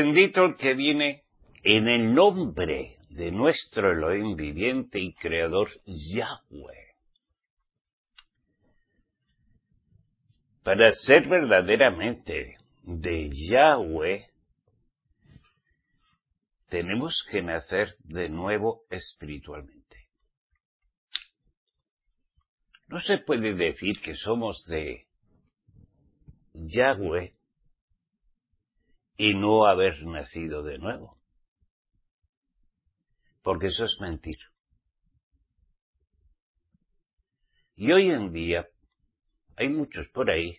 Bendito el que viene en el nombre de nuestro Elohim viviente y creador Yahweh. Para ser verdaderamente de Yahweh, tenemos que nacer de nuevo espiritualmente. No se puede decir que somos de Yahweh y no haber nacido de nuevo, porque eso es mentir. Y hoy en día hay muchos por ahí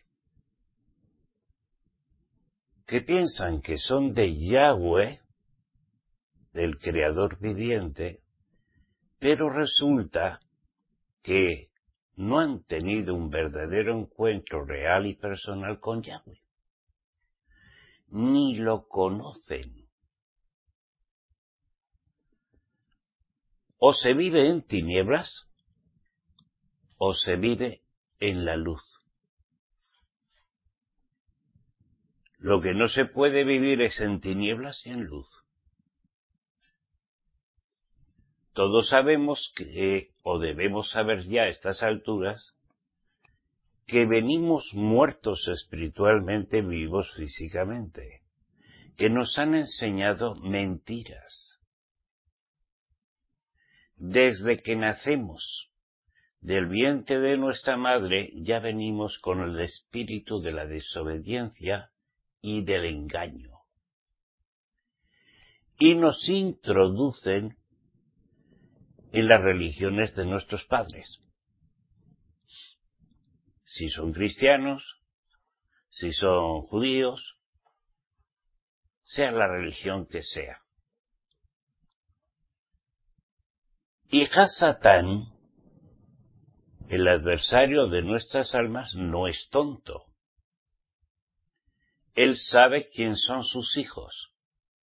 que piensan que son de Yahweh, del Creador viviente, pero resulta que no han tenido un verdadero encuentro real y personal con Yahweh. Ni lo conocen. O se vive en tinieblas, o se vive en la luz. Lo que no se puede vivir es en tinieblas y en luz. Todos sabemos que, o debemos saber ya a estas alturas, que venimos muertos espiritualmente, vivos físicamente, que nos han enseñado mentiras. Desde que nacemos del vientre de nuestra madre ya venimos con el espíritu de la desobediencia y del engaño. Y nos introducen en las religiones de nuestros padres. Si son cristianos, si son judíos, sea la religión que sea. Y Hasatán, el adversario de nuestras almas, no es tonto. Él sabe quién son sus hijos.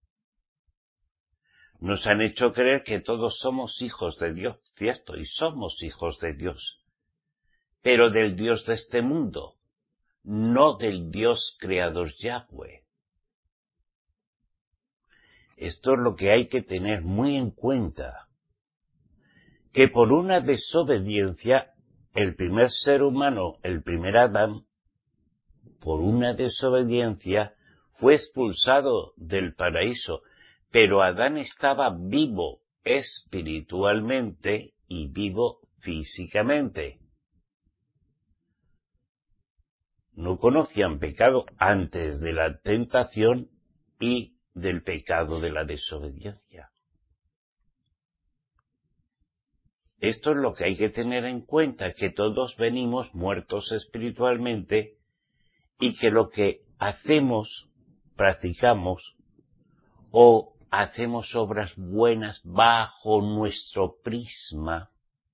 Nos han hecho creer que todos somos hijos de Dios, cierto, y somos hijos de Dios, pero del Dios de este mundo, no del Dios creador Yahweh. Esto es lo que hay que tener muy en cuenta, que por una desobediencia, el primer ser humano, el primer Adán, por una desobediencia, fue expulsado del paraíso, pero Adán estaba vivo espiritualmente y vivo físicamente. No conocían pecado antes de la tentación y del pecado de la desobediencia. Esto es lo que hay que tener en cuenta, que todos venimos muertos espiritualmente y que lo que hacemos, practicamos o hacemos obras buenas bajo nuestro prisma,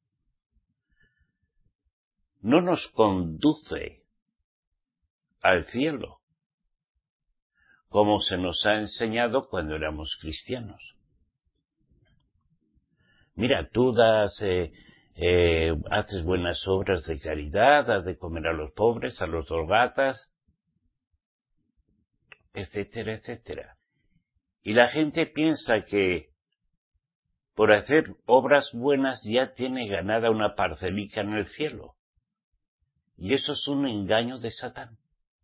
no nos conduce al cielo, como se nos ha enseñado cuando éramos cristianos. Mira, tú haces buenas obras de caridad, das de comer a los pobres, a los drogatas, etcétera, etcétera. Y la gente piensa que por hacer obras buenas ya tiene ganada una parcelica en el cielo. Y eso es un engaño de Satán.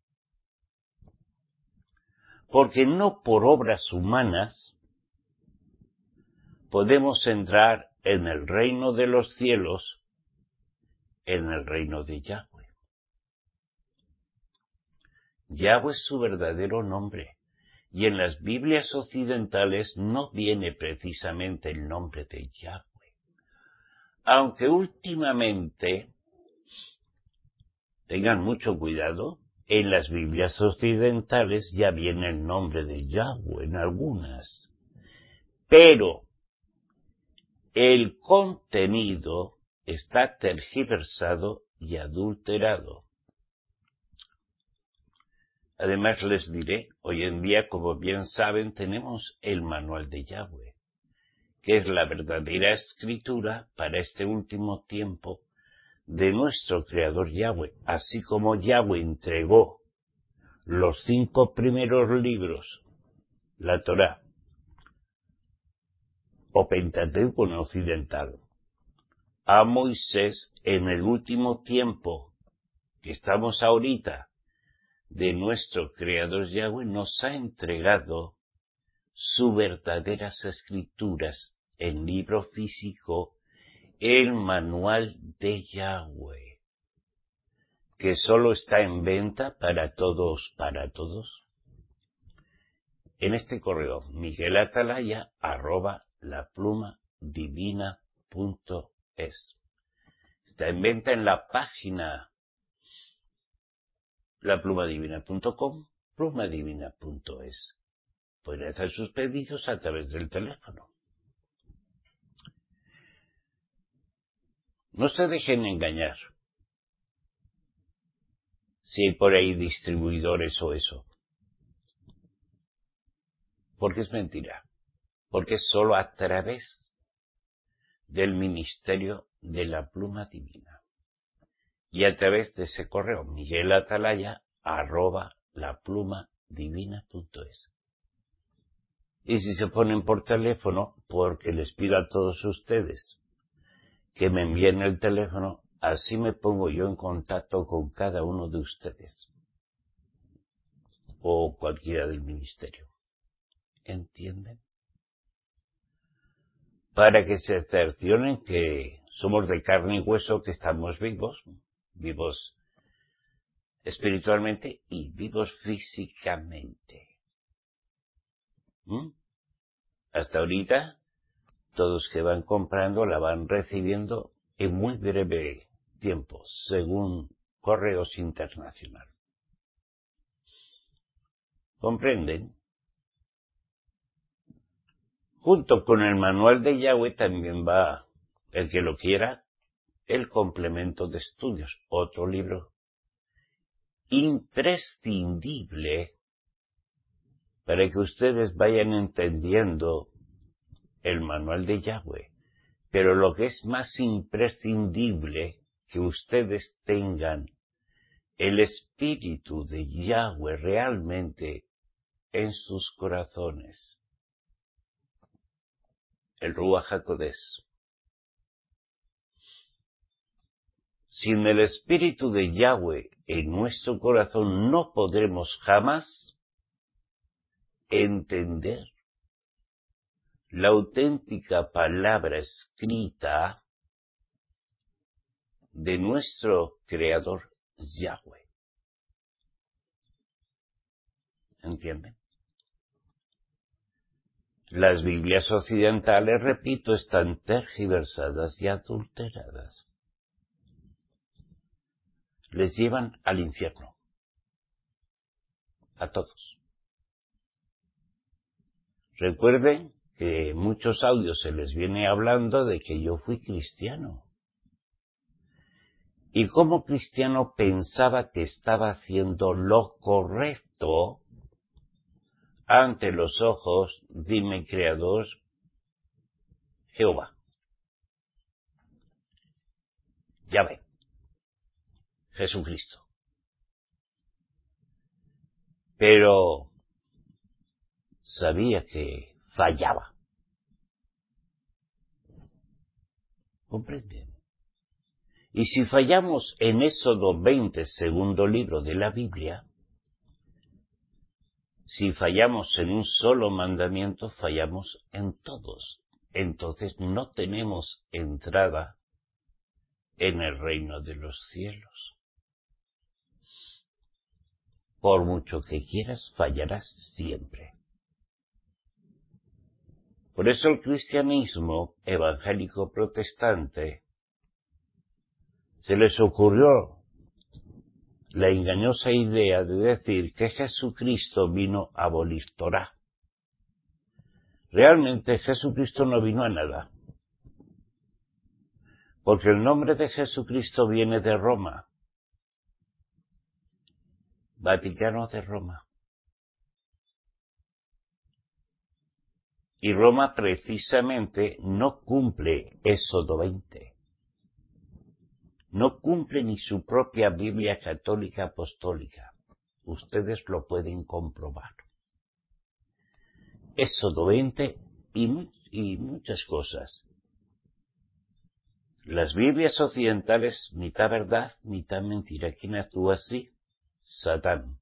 Porque no por obras humanas podemos entrar en el reino de los cielos, en el reino de Yahweh. Yahweh es su verdadero nombre. Y en las Biblias occidentales no viene precisamente el nombre de Yahweh. Aunque últimamente, tengan mucho cuidado, en las Biblias occidentales ya viene el nombre de Yahweh en algunas. Pero el contenido está tergiversado y adulterado. Además les diré, hoy en día, como bien saben, tenemos el manual de Yahweh, que es la verdadera escritura para este último tiempo de nuestro Creador Yahweh, así como Yahweh entregó los 5 primeros libros la Torá, o Pentateuco en occidental, a Moisés en el último tiempo que estamos ahorita de nuestro Creador Yahweh, nos ha entregado sus verdaderas escrituras en libro físico, el manual de Yahweh, que solo está en venta para todos, en este correo, miguelatalaya@laplumadivina.es. Está en venta en la página laplumadivina.com, plumadivina.es. Pueden hacer sus pedidos a través del teléfono. No se dejen engañar si hay por ahí distribuidores o eso. Porque es mentira. Porque es solo a través del ministerio de la Pluma Divina. Y a través de ese correo, miguelatalaya@laplumadivina.es. Y si se ponen por teléfono, porque les pido a todos ustedes que me envíen el teléfono, así me pongo yo en contacto con cada uno de ustedes. O cualquiera del ministerio. ¿Entienden? Para que se cercioren que somos de carne y hueso, que estamos vivos espiritualmente y vivos físicamente. Hasta ahorita, todos que van comprando la van recibiendo en muy breve tiempo, según Correos Internacional. ¿Comprenden? Junto con el manual de Yahweh también va, el que lo quiera, el complemento de estudios, otro libro imprescindible para que ustedes vayan entendiendo el manual de Yahweh. Pero lo que es más imprescindible, que ustedes tengan el espíritu de Yahweh realmente en sus corazones. El Ruach HaKodesh. Sin el espíritu de Yahweh en nuestro corazón no podremos jamás entender la auténtica palabra escrita de nuestro Creador Yahweh. ¿Entienden? Las Biblias occidentales, repito, están tergiversadas y adulteradas. Les llevan al infierno. A todos. Recuerden que en muchos audios se les viene hablando de que yo fui cristiano. Y como cristiano pensaba que estaba haciendo lo correcto ante los ojos de mi Creador Jehová. Yahvé. Jesucristo. Pero sabía que fallaba. ¿Comprenden? Y si fallamos en Éxodo 20, segundo libro de la Biblia, si fallamos en un solo mandamiento, fallamos en todos. Entonces no tenemos entrada en el reino de los cielos. Por mucho que quieras, fallarás siempre. Por eso el cristianismo evangélico protestante se les ocurrió la engañosa idea de decir que Jesucristo vino a abolir Torá. Realmente Jesucristo no vino a nada, porque el nombre de Jesucristo viene de Roma, Vaticano de Roma. Y Roma precisamente no cumple Éxodo 20. No cumple ni su propia Biblia católica apostólica. Ustedes lo pueden comprobar. Éxodo 20 y muchas cosas. Las Biblias occidentales, mitad verdad, mitad mentira. ¿Quién actúa así? Satán.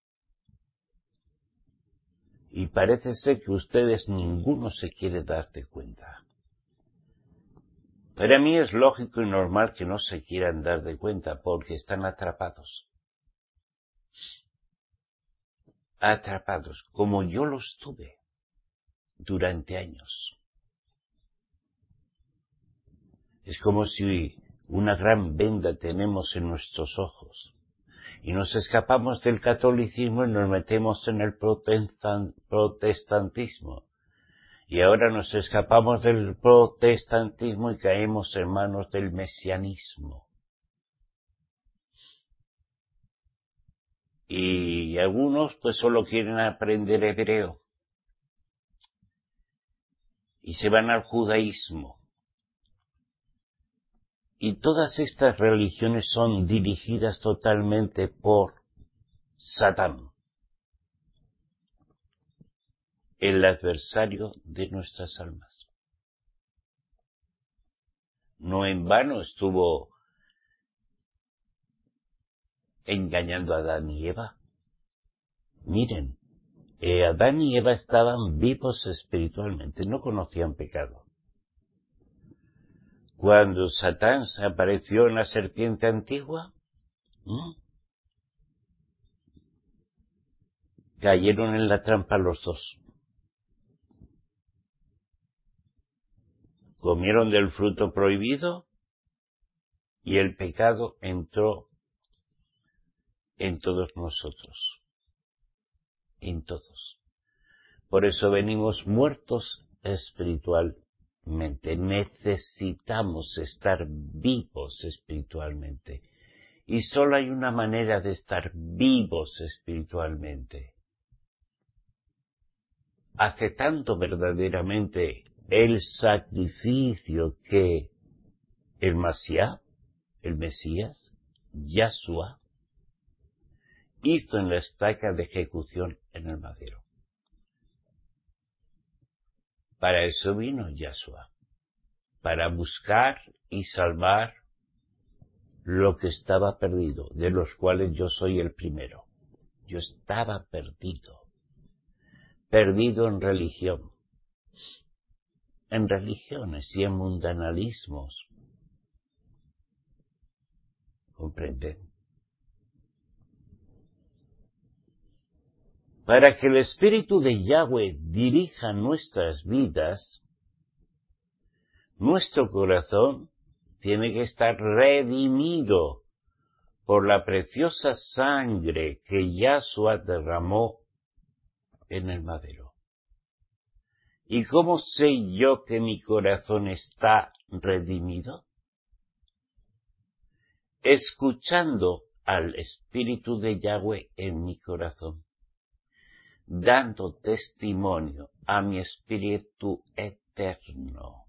Y parece ser que ustedes ninguno se quiere dar de cuenta. Para mí es lógico y normal que no se quieran dar de cuenta porque están atrapados. Atrapados, como yo los tuve durante años. Es como si una gran venda tenemos en nuestros ojos y nos escapamos del catolicismo y nos metemos en el protestantismo. Y ahora nos escapamos del protestantismo y caemos en manos del mesianismo. Y algunos pues solo quieren aprender hebreo. Y se van al judaísmo. Y todas estas religiones son dirigidas totalmente por Satán, el adversario de nuestras almas. No en vano estuvo engañando a Adán y Eva. Miren, Adán y Eva estaban vivos espiritualmente, no conocían pecado. Cuando Satán se apareció en la serpiente antigua, cayeron en la trampa los dos. Comieron del fruto prohibido y el pecado entró en todos nosotros. En todos. Por eso venimos muertos espiritualmente. Necesitamos estar vivos espiritualmente. Y solo hay una manera de estar vivos espiritualmente. Aceptando verdaderamente el sacrificio que el Mesías, Yahshua, hizo en la estaca de ejecución en el madero. Para eso vino Yahshua, para buscar y salvar lo que estaba perdido, de los cuales yo soy el primero. Yo estaba perdido en religión, en religiones y en mundanalismos. ¿Comprenden? Para que el Espíritu de Yahweh dirija nuestras vidas, nuestro corazón tiene que estar redimido por la preciosa sangre que Yahshua derramó en el madero. ¿Y cómo sé yo que mi corazón está redimido? Escuchando al Espíritu de Yahweh en mi corazón, dando testimonio a mi espíritu eterno,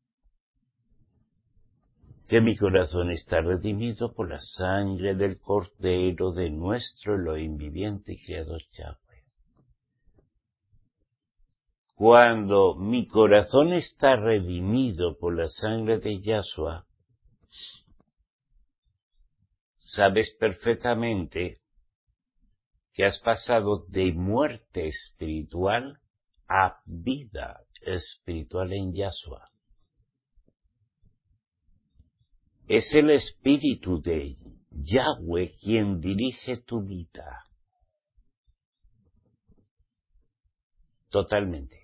que mi corazón está redimido por la sangre del Cordero de nuestro Elohim viviente y Creador Yahweh. Cuando mi corazón está redimido por la sangre de Yahshua, sabes perfectamente que has pasado de muerte espiritual a vida espiritual en Yahshua. Es el Espíritu de Yahweh quien dirige tu vida. Totalmente.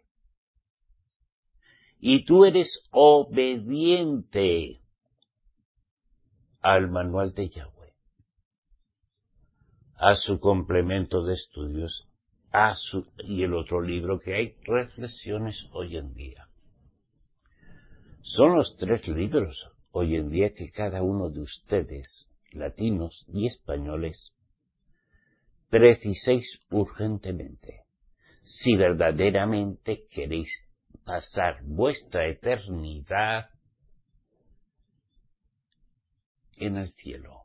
Y tú eres obediente al manual de Yahweh, a su complemento de estudios, y el otro libro que hay, Reflexiones hoy en día. Son los 3 libros hoy en día que cada uno de ustedes, latinos y españoles, preciséis urgentemente, si verdaderamente queréis pasar vuestra eternidad en el cielo,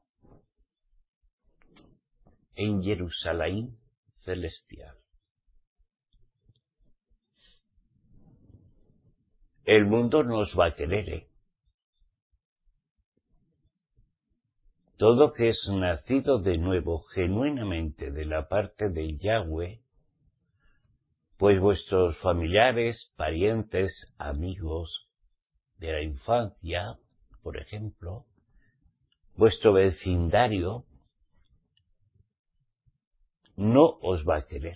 en Jerusalén celestial. el mundo no os va a querer, ¿eh? Todo que es nacido de nuevo genuinamente de la parte de Yahweh, pues vuestros familiares, parientes, amigos de la infancia, por ejemplo, vuestro vecindario, no os va a querer.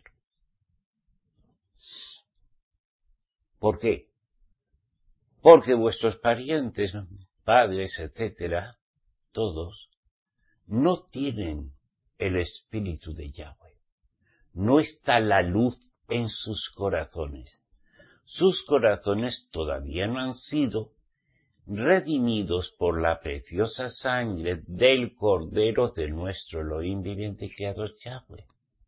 ¿Por qué? Porque vuestros parientes, padres, etcétera, todos, no tienen el espíritu de Yahweh. No está la luz en sus corazones. Sus corazones todavía no han sido redimidos por la preciosa sangre del Cordero de nuestro Elohim viviente y creador Yahweh.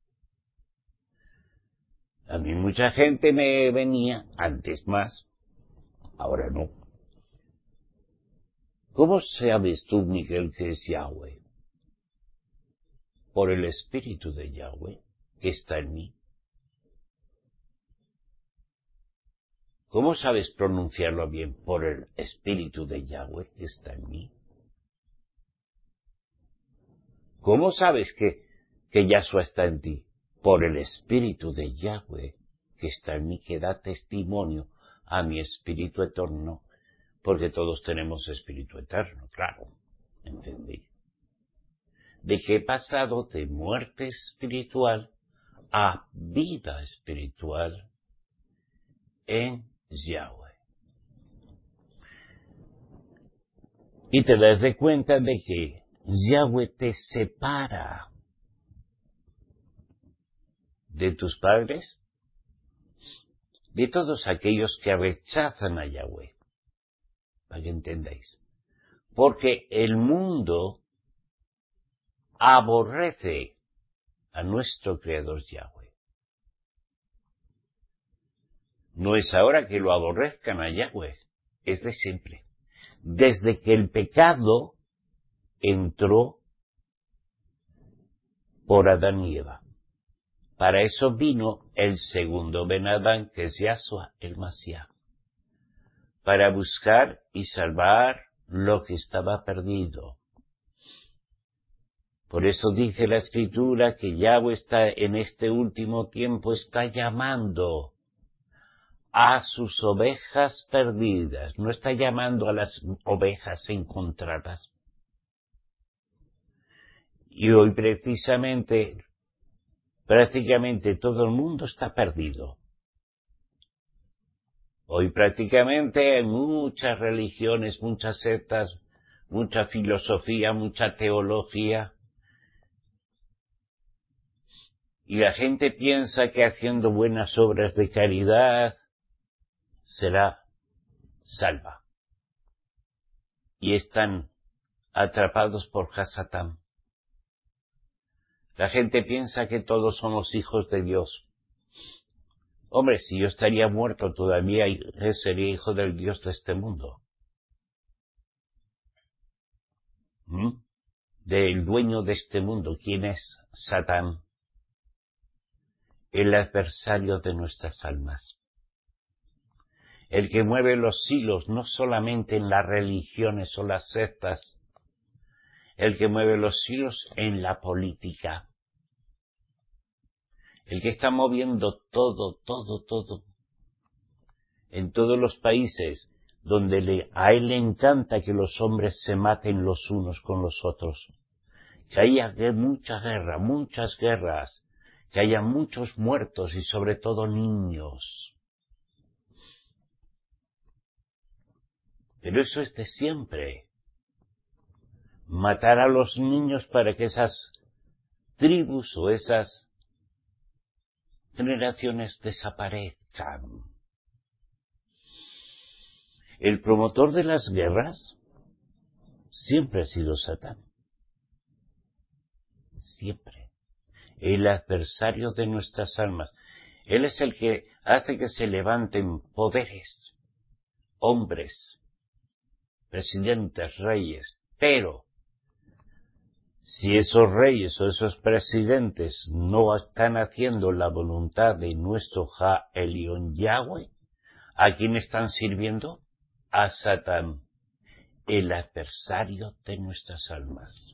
A mí mucha gente me venía, antes más, ahora no. ¿Cómo sabes tú, Miguel, que es Yahweh? Por el Espíritu de Yahweh que está en mí. ¿Cómo sabes pronunciarlo bien? Por el Espíritu de Yahweh que está en mí. ¿Cómo sabes que Yahshua está en ti? Por el Espíritu de Yahweh que está en mí, que da testimonio a mi espíritu eterno, porque todos tenemos espíritu eterno, claro, ¿entendí? De que he pasado de muerte espiritual a vida espiritual en Yahweh. Y te das de cuenta de que Yahweh te separa de tus padres, de todos aquellos que rechazan a Yahweh, para que entendáis. Porque el mundo aborrece a nuestro Creador Yahweh. No es ahora que lo aborrezcan a Yahweh, es de siempre. Desde que el pecado entró por Adán y Eva. Para eso vino el segundo Ben Adán, que es Yahshua, el Mashiach, para buscar y salvar lo que estaba perdido. Por eso dice la Escritura que Yahweh está en este último tiempo, está llamando a sus ovejas perdidas, no está llamando a las ovejas encontradas. Y hoy precisamente, prácticamente todo el mundo está perdido. Hoy prácticamente hay muchas religiones, muchas sectas, mucha filosofía, mucha teología. Y la gente piensa que haciendo buenas obras de caridad será salva. Y están atrapados por Hasatán. La gente piensa que todos somos hijos de Dios. Hombre, si yo estaría muerto todavía, sería hijo del Dios de este mundo. Del dueño de este mundo. ¿Quién es Satán? El adversario de nuestras almas. El que mueve los hilos no solamente en las religiones o las sectas, el que mueve los hilos en la política. El que está moviendo todo, en todos los países donde a él le encanta que los hombres se maten los unos con los otros, que haya mucha guerra, muchas guerras, que haya muchos muertos y sobre todo niños. Pero eso es de siempre. Matar a los niños para que esas tribus o esas generaciones desaparezcan. El promotor de las guerras siempre ha sido Satán. Siempre. El adversario de nuestras almas. Él es el que hace que se levanten poderes, hombres, presidentes, reyes, pero si esos reyes o esos presidentes no están haciendo la voluntad de nuestro Ja Elión Yahweh, ¿A quién están sirviendo? A Satán, el adversario de nuestras almas.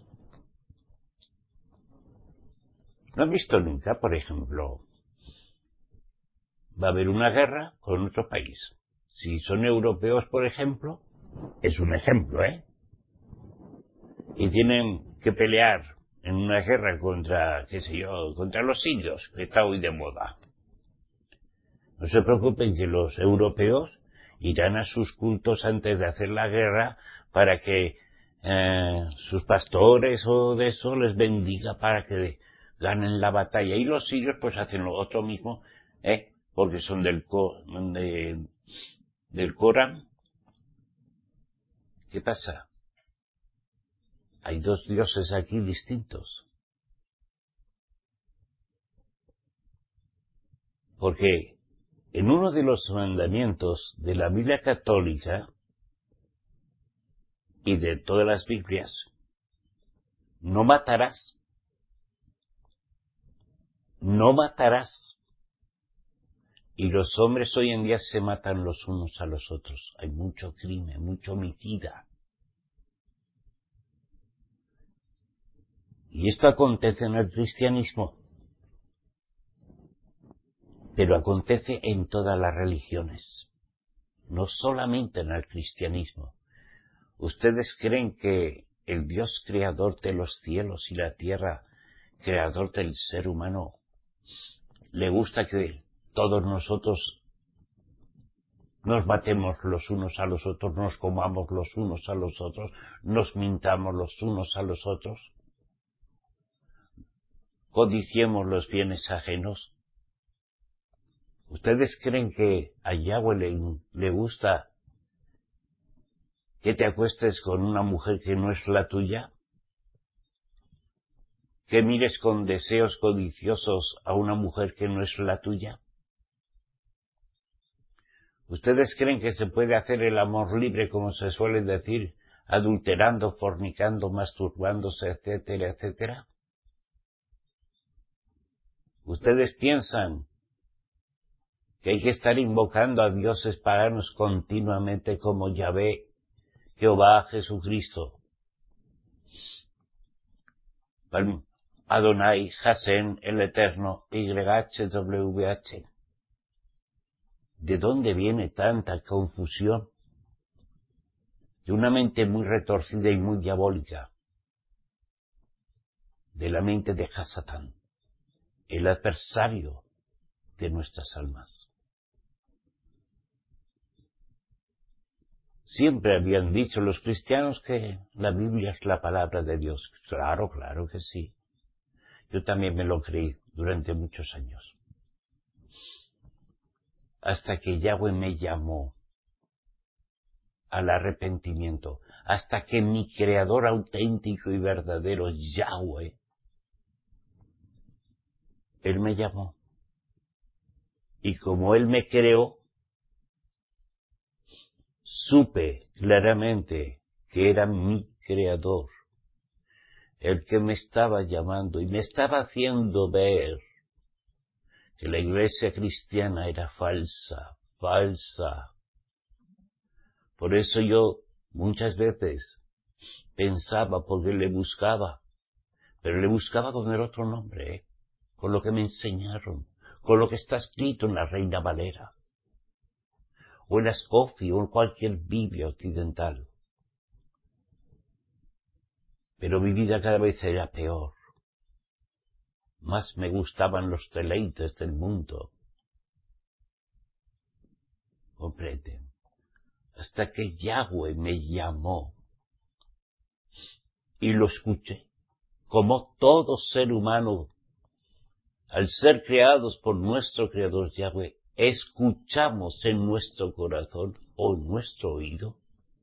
¿No han visto nunca, por ejemplo, va a haber una guerra con otro país? Si son europeos, por ejemplo, es un ejemplo, y tienen que pelear en una guerra contra, qué sé yo, contra los sirios, que está hoy de moda. No se preocupen que los europeos irán a sus cultos antes de hacer la guerra para que sus pastores o de eso les bendiga para que ganen la batalla. Y los sirios pues hacen lo otro mismo, porque son del Corán. ¿Qué pasa? Hay dos dioses aquí distintos. Porque en uno de los mandamientos de la Biblia católica y de todas las Biblias, no matarás. No matarás. Y los hombres hoy en día se matan los unos a los otros. Hay mucho crimen, mucho homicida. Y esto acontece en el cristianismo. Pero acontece en todas las religiones. No solamente en el cristianismo. ¿Ustedes creen que el Dios creador de los cielos y la tierra, creador del ser humano, le gusta que todos nosotros nos matemos los unos a los otros, nos comamos los unos a los otros, nos mintamos los unos a los otros, codiciemos los bienes ajenos? ¿Ustedes creen que a Yahweh le gusta que te acuestes con una mujer que no es la tuya? ¿Que mires con deseos codiciosos a una mujer que no es la tuya? ¿Ustedes creen que se puede hacer el amor libre, como se suele decir, adulterando, fornicando, masturbándose, etcétera, etcétera? ¿Ustedes piensan que hay que estar invocando a dioses paganos continuamente como Yahvé, Jehová, Jesucristo, Adonai, Hashem, el Eterno, YHWH? ¿De dónde viene tanta confusión? De una mente muy retorcida y muy diabólica. De la mente de Hasatán, el adversario de nuestras almas. Siempre habían dicho los cristianos que la Biblia es la palabra de Dios. Claro, claro que sí. Yo también me lo creí durante muchos años. Hasta que Yahweh me llamó al arrepentimiento. Hasta que mi Creador auténtico y verdadero, Yahweh, Él me llamó. Y como Él me creó, supe claramente que era mi Creador el que me estaba llamando y me estaba haciendo ver que la iglesia cristiana era falsa. Por eso yo muchas veces pensaba, porque le buscaba, pero le buscaba con el otro nombre, con lo que me enseñaron, con lo que está escrito en la Reina Valera, o en la Scofield, o en cualquier Biblia occidental. Pero mi vida cada vez era peor. Más me gustaban los deleites del mundo. ¿Comprenden? Hasta que Yahweh me llamó y lo escuché. Como todo ser humano, al ser creados por nuestro Creador Yahweh, escuchamos en nuestro corazón o en nuestro oído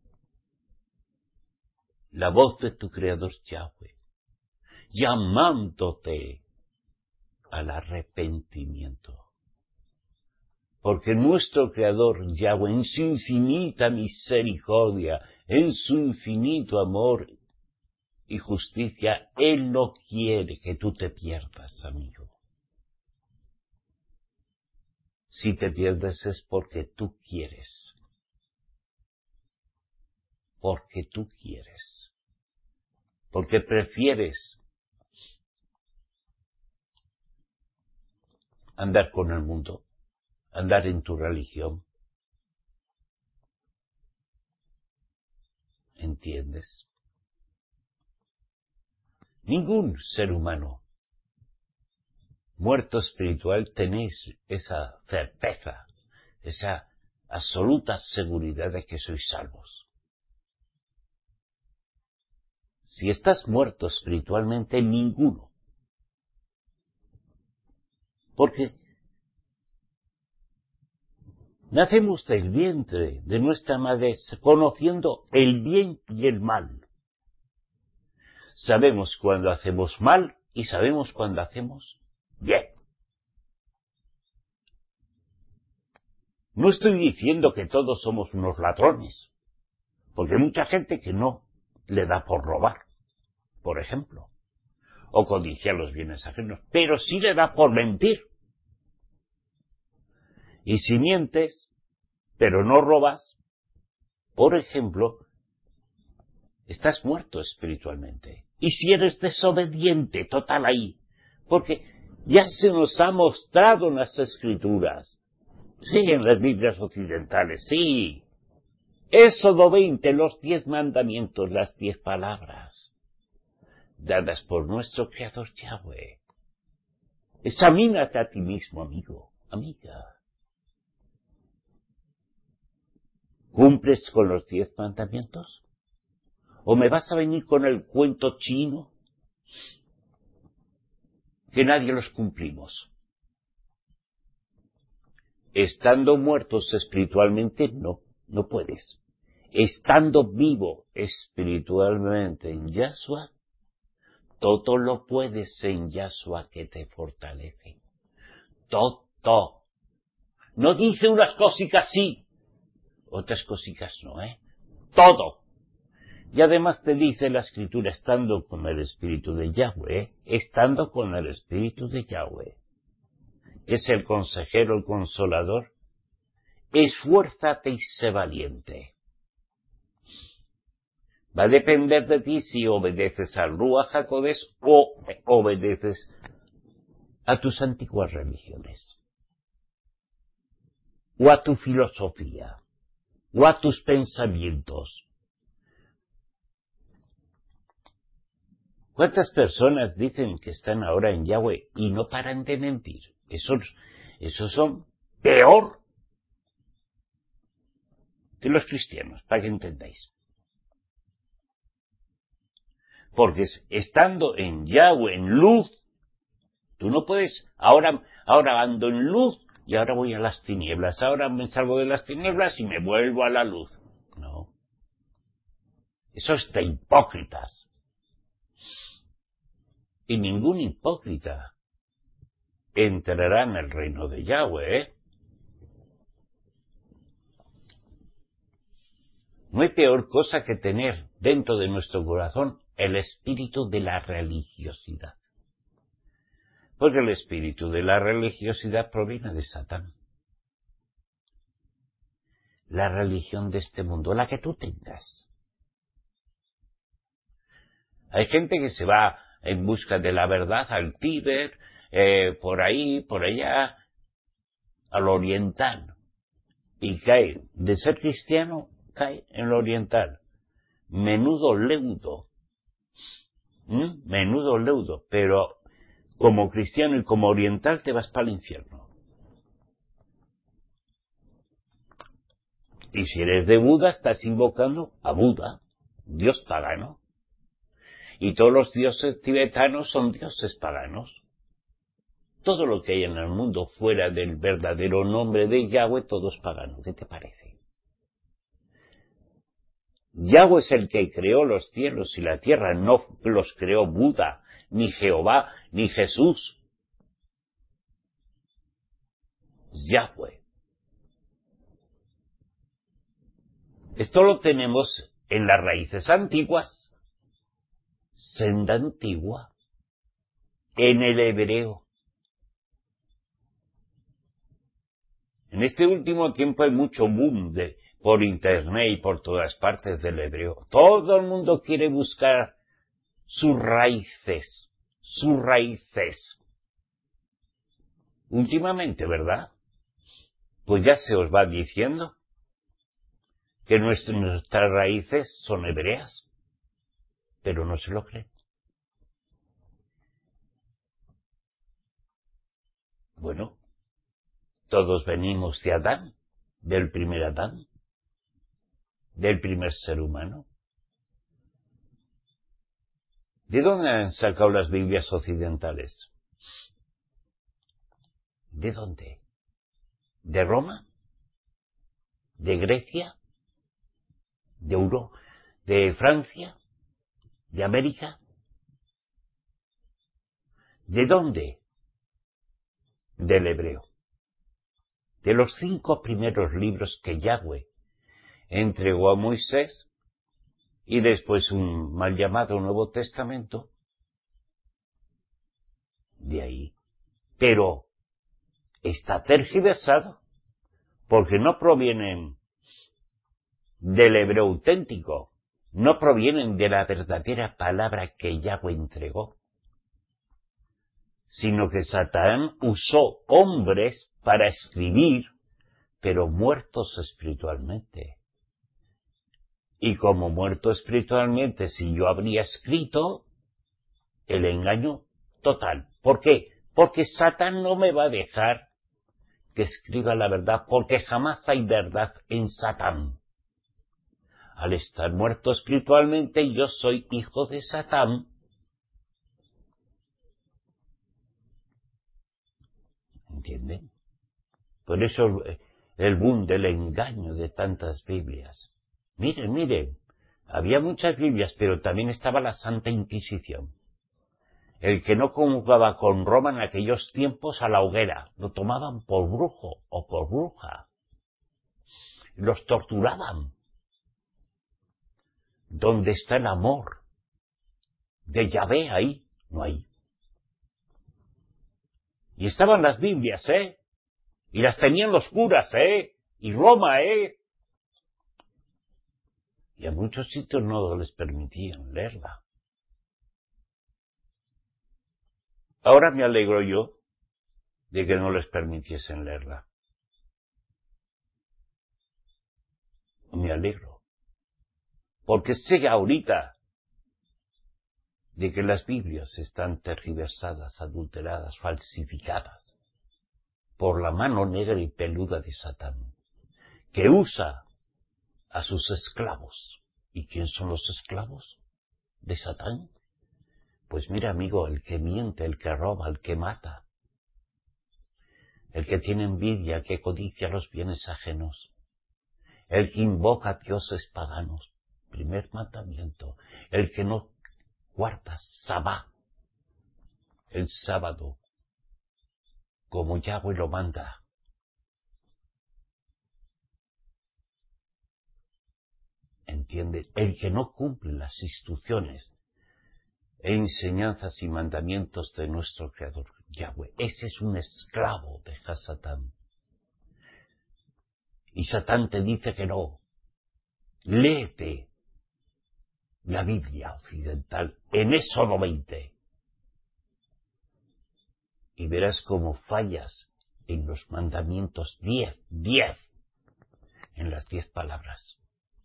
la voz de tu Creador Yahweh, llamándote al arrepentimiento. Porque nuestro Creador Yahweh, en su infinita misericordia, en su infinito amor y justicia, Él no quiere que tú te pierdas, amigo. Si te pierdes es porque tú quieres. Porque tú quieres. Porque prefieres andar con el mundo, andar en tu religión. ¿Entiendes? Ningún ser humano muerto espiritual tenéis esa certeza, esa absoluta seguridad de que sois salvos. Si estás muerto espiritualmente, ninguno. Porque nacemos del vientre de nuestra madre conociendo el bien y el mal. Sabemos cuando hacemos mal y sabemos cuando hacemos bien. No estoy diciendo que todos somos unos ladrones, porque hay mucha gente que no le da por robar, por ejemplo, o codiciar los bienes ajenos, pero sí le da por mentir. Y si mientes, pero no robas, por ejemplo, estás muerto espiritualmente. Y si eres desobediente, total ahí, porque ya se nos ha mostrado en las Escrituras, sí, en las Biblias occidentales, sí. Éxodo 20, los 10 mandamientos, las 10 palabras, dadas por nuestro Creador Yahweh. Examínate a ti mismo, amigo, amiga. ¿Cumples con los 10 mandamientos? ¿O me vas a venir con el cuento chino que nadie los cumplimos? Estando muertos espiritualmente, no puedes. Estando vivo espiritualmente en Yahshua, todo lo puedes en Yahshua que te fortalece. Todo. No dice unas cositas sí, otras cositas no, Todo. Y además te dice la Escritura, estando con el Espíritu de Yahweh, estando con el Espíritu de Yahweh, que es el consejero, el consolador, esfuérzate y sé valiente. Va a depender de ti si obedeces al Ruach HaKodesh o obedeces a tus antiguas religiones, o a tu filosofía, o a tus pensamientos. ¿Cuántas personas dicen que están ahora en Yahweh y no paran de mentir? Esos son peor que los cristianos, para que entendáis. Porque estando en Yahweh, en luz, tú no puedes, ahora ando en luz y ahora voy a las tinieblas, ahora me salgo de las tinieblas y me vuelvo a la luz. No. Eso es de hipócritas. Y ningún hipócrita entrará en el reino de Yahweh, No hay peor cosa que tener dentro de nuestro corazón el espíritu de la religiosidad. Porque el espíritu de la religiosidad proviene de Satán. La religión de este mundo, la que tú tengas. Hay gente que se va en busca de la verdad al Tíbet, por ahí, por allá, al oriental. Y cae, de ser cristiano, cae en lo oriental. Menudo leudo. Menudo leudo. Pero como cristiano y como oriental te vas para el infierno. Y si eres de Buda, estás invocando a Buda, dios pagano. Y todos los dioses tibetanos son dioses paganos. Todo lo que hay en el mundo fuera del verdadero nombre de Yahweh, todo es pagano. ¿Qué te parece? Yahweh es el que creó los cielos y la tierra, no los creó Buda, ni Jehová, ni Jesús. Yahweh. Esto lo tenemos en las raíces antiguas, senda antigua, en el hebreo. En este último tiempo hay mucho boom por internet y por todas partes del hebreo. Todo el mundo quiere buscar sus raíces, sus raíces. Últimamente, ¿verdad? Pues ya se os va diciendo que nuestras raíces son hebreas, pero no se lo creen. Bueno, todos venimos de Adán, del primer Adán, del primer ser humano. ¿De dónde han sacado las Biblias occidentales? ¿De dónde? ¿De Roma? ¿De Grecia? ¿De Francia? ¿De América? ¿De dónde? Del hebreo. De los 5 primeros libros que Yahweh entregó a Moisés y después un mal llamado Nuevo Testamento, de ahí. Pero está tergiversado porque no provienen del hebreo auténtico, no provienen de la verdadera palabra que Yahweh entregó, sino que Satán usó hombres para escribir, pero muertos espiritualmente. Y como muerto espiritualmente, si yo habría escrito, el engaño total. ¿Por qué? Porque Satán no me va a dejar que escriba la verdad, porque jamás hay verdad en Satán. Al estar muerto espiritualmente, yo soy hijo de Satán. ¿Entienden? Por eso el boom del engaño de tantas Biblias. Miren, había muchas Biblias, pero también estaba la Santa Inquisición. El que no comulgaba con Roma en aquellos tiempos a la hoguera, lo tomaban por brujo o por bruja. Los torturaban. ¿Dónde está el amor de Yahvé ahí? No hay. Y estaban las Biblias, y las tenían los curas, y Roma, y a muchos sitios no les permitían leerla. Ahora me alegro yo de que no les permitiesen leerla. Me alegro. Porque sé ahorita de que las Biblias están tergiversadas, adulteradas, falsificadas por la mano negra y peluda de Satán, que usa a sus esclavos. ¿Y quién son los esclavos de Satán? Pues mira, amigo, el que miente, el que roba, el que mata, el que tiene envidia, el que codicia los bienes ajenos, el que invoca a dioses paganos, primer mandamiento, el que no guarda Sabá, el sábado, como Yahweh lo manda. ¿Entiende? El que no cumple las instrucciones e enseñanzas y mandamientos de nuestro Creador, Yahweh. Ese es un esclavo de Satán. Y Satán te dice que no. Léete la Biblia occidental en Éxodo 20 y verás cómo fallas en los mandamientos 10, en las 10 palabras.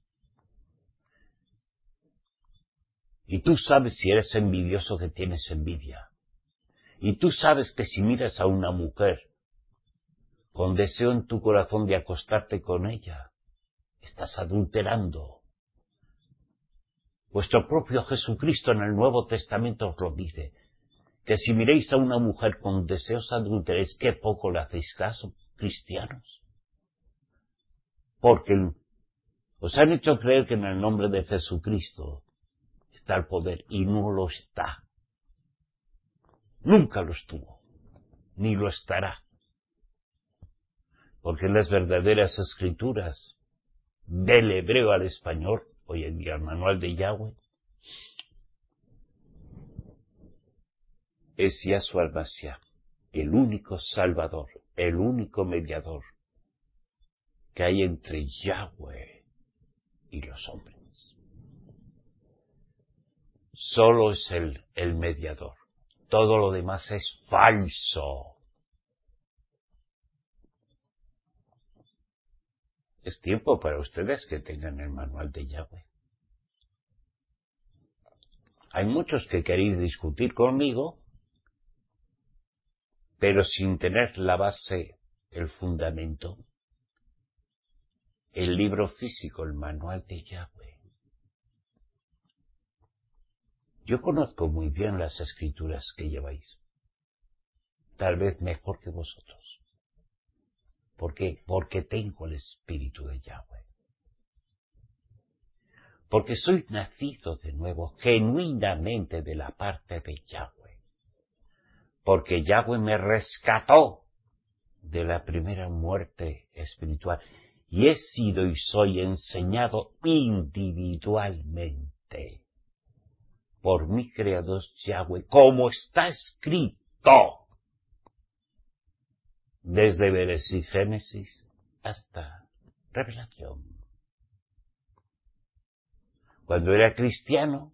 Y tú sabes si eres envidioso que tienes envidia. Y tú sabes que si miras a una mujer con deseo en tu corazón de acostarte con ella, estás adulterando. Vuestro propio Jesucristo en el Nuevo Testamento os lo dice, que si miréis a una mujer con deseos adúlteros, qué poco le hacéis caso, cristianos. Porque os han hecho creer que en el nombre de Jesucristo está el poder, y no lo está. Nunca lo estuvo, ni lo estará. Porque en las verdaderas escrituras, del hebreo al español, hoy en día el manual de Yahweh, es Yahshua el Mashiach, el único Salvador, el único mediador que hay entre Yahweh y los hombres. Solo es el mediador. Todo lo demás es falso. Es tiempo para ustedes que tengan el manual de Yahweh. Hay muchos que queréis discutir conmigo, pero sin tener la base, el fundamento, el libro físico, el manual de Yahweh. Yo conozco muy bien las escrituras que lleváis, tal vez mejor que vosotros. ¿Por qué? Porque tengo el espíritu de Yahweh. Porque soy nacido de nuevo, genuinamente de la parte de Yahweh. Porque Yahweh me rescató de la primera muerte espiritual. Y he sido y soy enseñado individualmente por mi Creador Yahweh, como está escrito. Desde Bereshit, Génesis hasta Revelación. Cuando era cristiano,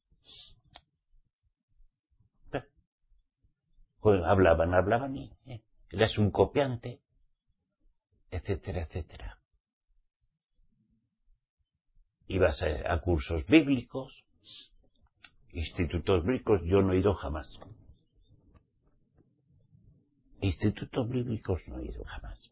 hablaban y eras un copiante, etcétera, etcétera. Ibas a cursos bíblicos, institutos bíblicos, yo no he ido jamás. Institutos bíblicos no he ido jamás.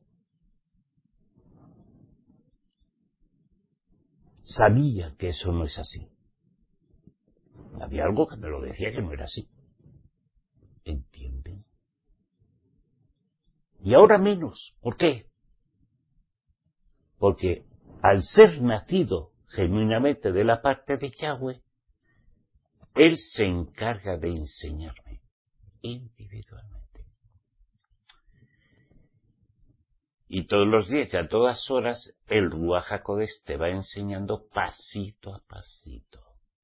Sabía que eso no es así. Había algo que me lo decía que no era así. ¿Entienden? Y ahora menos. ¿Por qué? Porque al ser nacido genuinamente de la parte de Yahweh, Él se encarga de enseñarme individualmente. Y todos los días y a todas horas el Ruach HaKodesh te va enseñando pasito a pasito.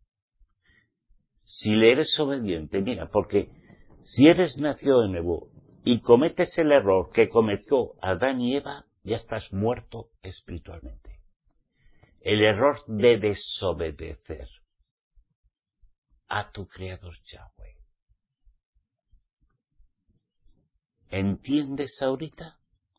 Si le eres obediente, mira, porque si eres nacido de nuevo y cometes el error que cometió Adán y Eva, ya estás muerto espiritualmente. El error de desobedecer a tu Creador Yahweh. ¿Entiendes ahorita?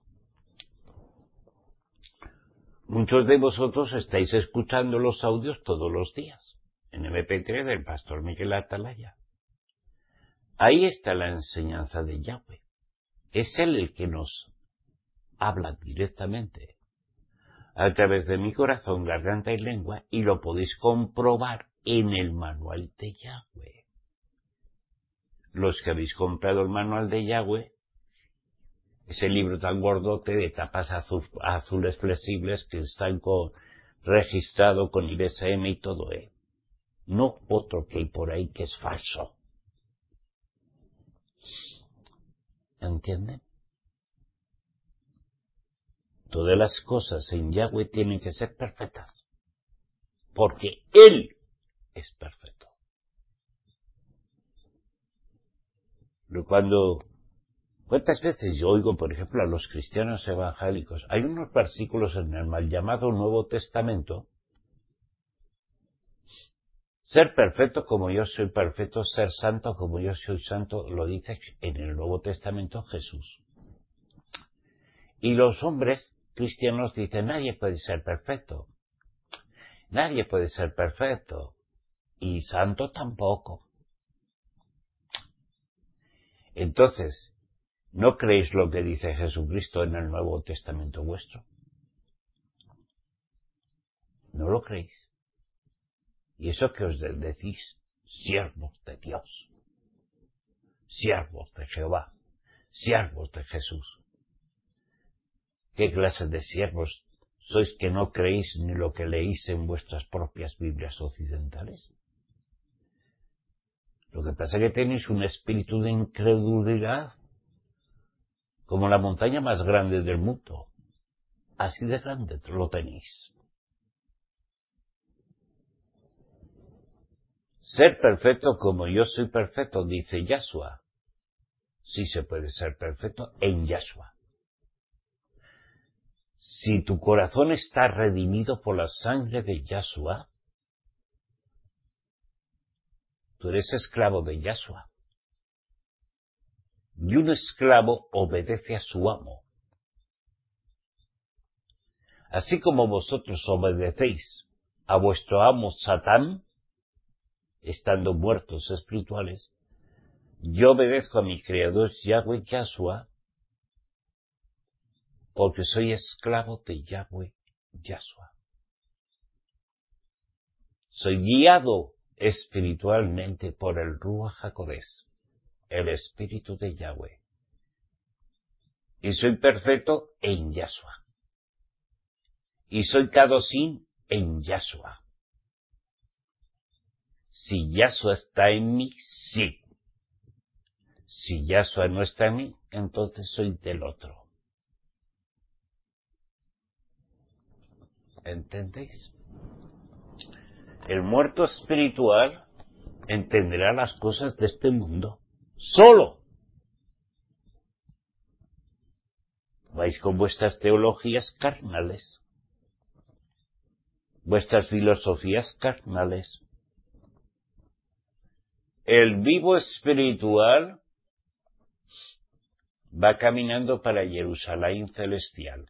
Muchos de vosotros estáis escuchando los audios todos los días, en MP3 del pastor Miguel Atalaya. Ahí está la enseñanza de Yahweh. Es Él el que nos habla directamente a través de mi corazón, garganta y lengua, y lo podéis comprobar en el manual de Yahweh. Los que habéis comprado el manual de Yahweh, ese libro tan gordote de tapas azules flexibles que están registrado con IBSM y todo, no otro que hay por ahí que es falso. ¿Entienden? Todas las cosas en Yahweh tienen que ser perfectas, porque Él es perfecto. ¿Cuántas veces yo oigo, por ejemplo, a los cristianos evangélicos? Hay unos versículos en el mal llamado Nuevo Testamento. Ser perfecto como yo soy perfecto, ser santo como yo soy santo, lo dice en el Nuevo Testamento Jesús. Y los hombres cristianos dicen, nadie puede ser perfecto. Nadie puede ser perfecto. Y santo tampoco. Entonces, ¿no creéis lo que dice Jesucristo en el Nuevo Testamento vuestro? ¿No lo creéis? Y eso que os decís, siervos de Dios, siervos de Jehová, siervos de Jesús. ¿Qué clase de siervos sois que no creéis ni lo que leéis en vuestras propias Biblias occidentales? Lo que pasa es que tenéis un espíritu de incredulidad como la montaña más grande del mundo. Así de grande lo tenéis. Ser perfecto como yo soy perfecto, dice Yahshua. Sí se puede ser perfecto en Yahshua. Si tu corazón está redimido por la sangre de Yahshua, tú eres esclavo de Yahshua. Y un esclavo obedece a su amo. Así como vosotros obedecéis a vuestro amo Satán, estando muertos espirituales, yo obedezco a mi Creador Yahweh Yahshua, porque soy esclavo de Yahweh Yahshua. Soy guiado espiritualmente por el Ruach HaKodesh, el Espíritu de Yahweh. Y soy perfecto en Yahshua. Y soy Kadoshim en Yahshua. Si Yahshua está en mí, sí. Si Yahshua no está en mí, entonces soy del otro. ¿Entendéis? El muerto espiritual entenderá las cosas de este mundo. Solo. Vais con vuestras teologías carnales, vuestras filosofías carnales. El vivo espiritual va caminando para Jerusalén celestial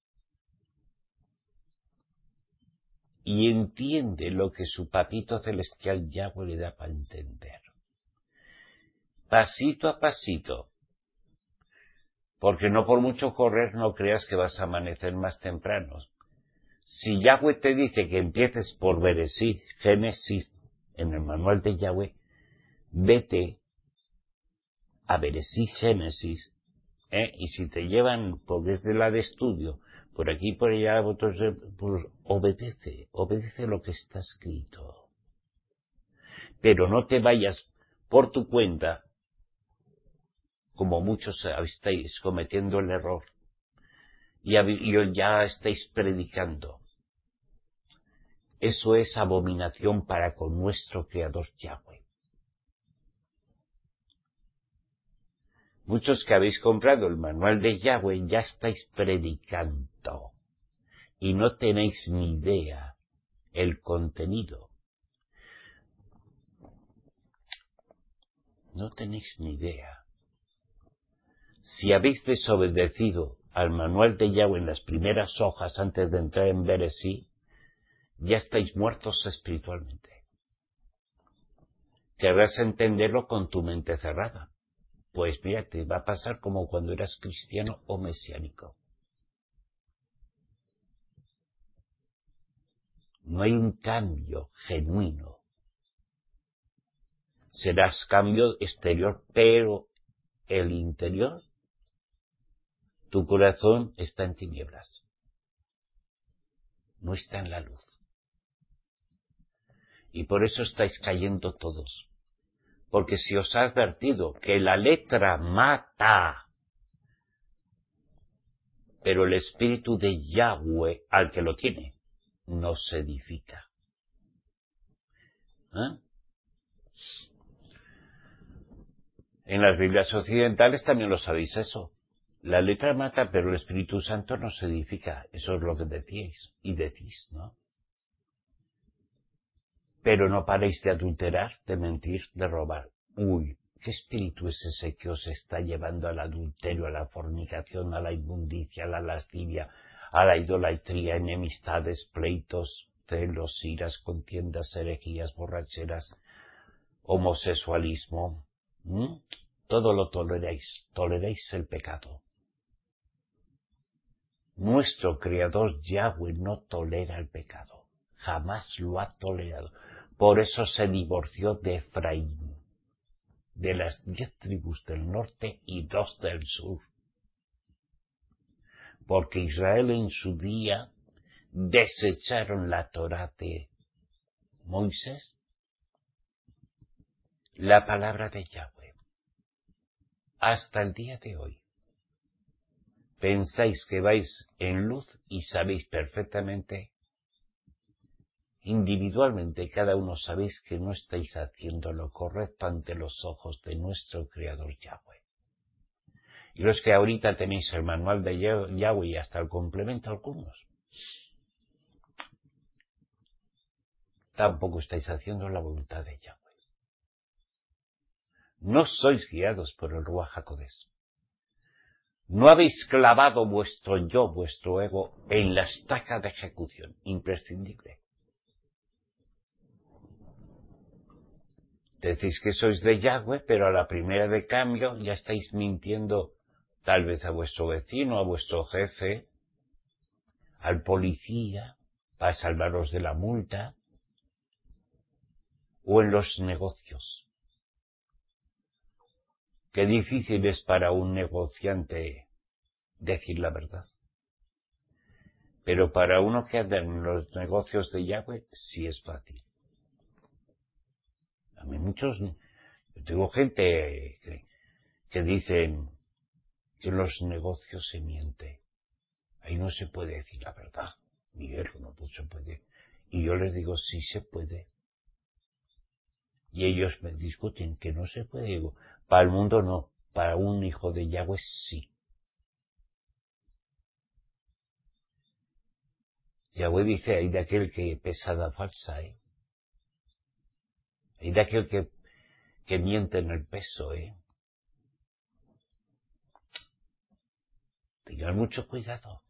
y entiende lo que su papito celestial Yahweh le da para entender. Pasito a pasito. Porque no por mucho correr no creas que vas a amanecer más temprano. Si Yahweh te dice que empieces por Bereshit, Génesis, en el manual de Yahweh, vete a Bereshit, Génesis, y si te llevan, porque es de la de estudio, por aquí y por allá, pues obedece lo que está escrito. Pero no te vayas por tu cuenta, como muchos estáis cometiendo el error, y ya estáis predicando. Eso es abominación para con nuestro Creador Yahweh. Muchos que habéis comprado el manual de Yahweh ya estáis predicando y no tenéis ni idea el contenido. No tenéis ni idea. Si habéis desobedecido al manual de Yahweh en las primeras hojas antes de entrar en Bereshit, ya estáis muertos espiritualmente. Querrás entenderlo con tu mente cerrada. Pues mira, te va a pasar como cuando eras cristiano o mesiánico. No hay un cambio genuino. Serás cambio exterior, pero el interior, tu corazón está en tinieblas. No está en la luz. Y por eso estáis cayendo todos. Porque si os ha advertido que la letra mata, pero el espíritu de Yahweh, al que lo tiene, no se edifica. En las Biblias occidentales también lo sabéis eso. La letra mata, pero el Espíritu Santo no se edifica. Eso es lo que decíais y decís, ¿no? Pero no paréis de adulterar, de mentir, de robar. Uy, ¿qué espíritu es ese que os está llevando al adulterio, a la fornicación, a la inmundicia, a la lascivia, a la idolatría, enemistades, pleitos, celos, iras, contiendas, herejías, borracheras, homosexualismo? Todo lo toleréis el pecado. Nuestro Creador Yahweh no tolera el pecado, jamás lo ha tolerado. Por eso se divorció de Efraín, de las 10 tribus del norte y 2 del sur. Porque Israel en su día desecharon la Torá de Moisés, la palabra de Yahweh. Hasta el día de hoy. Pensáis que vais en luz y sabéis perfectamente, individualmente cada uno sabéis que no estáis haciendo lo correcto ante los ojos de nuestro Creador Yahweh. Y los que ahorita tenéis el manual de Yahweh y hasta el complemento algunos, tampoco estáis haciendo la voluntad de Yahweh. No sois guiados por el Ruach HaKodesh. No habéis clavado vuestro yo, vuestro ego, en la estaca de ejecución, imprescindible. Decís que sois de Yahweh, pero a la primera de cambio ya estáis mintiendo tal vez a vuestro vecino, a vuestro jefe, al policía, para salvaros de la multa, o en los negocios. Qué difícil es para un negociante decir la verdad. Pero para uno que anda en los negocios de Yahweh, sí es fácil. A mí yo tengo gente que dicen que en los negocios se miente. Ahí no se puede decir la verdad. Miguel, no se puede. Y yo les digo, sí se puede. Y ellos me discuten que no se puede. Digo, para el mundo no, para un hijo de Yahweh sí. Yahweh dice, hay de aquel que pesada falsa, hay de aquel que miente en el peso, Tengan mucho cuidado.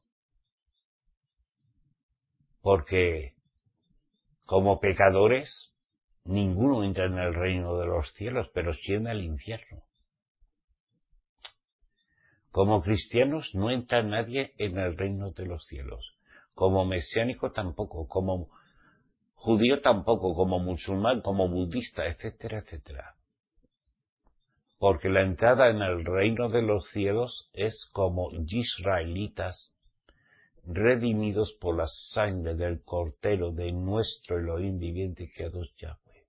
Porque como pecadores, ninguno entra en el reino de los cielos, pero sí en el infierno. Como cristianos no entra nadie en el reino de los cielos. Como mesiánico tampoco, como judío tampoco, como musulmán, como budista, etcétera, etcétera. Porque la entrada en el reino de los cielos es como israelitas redimidos por la sangre del Cordero de nuestro Elohim viviente que es Yahweh.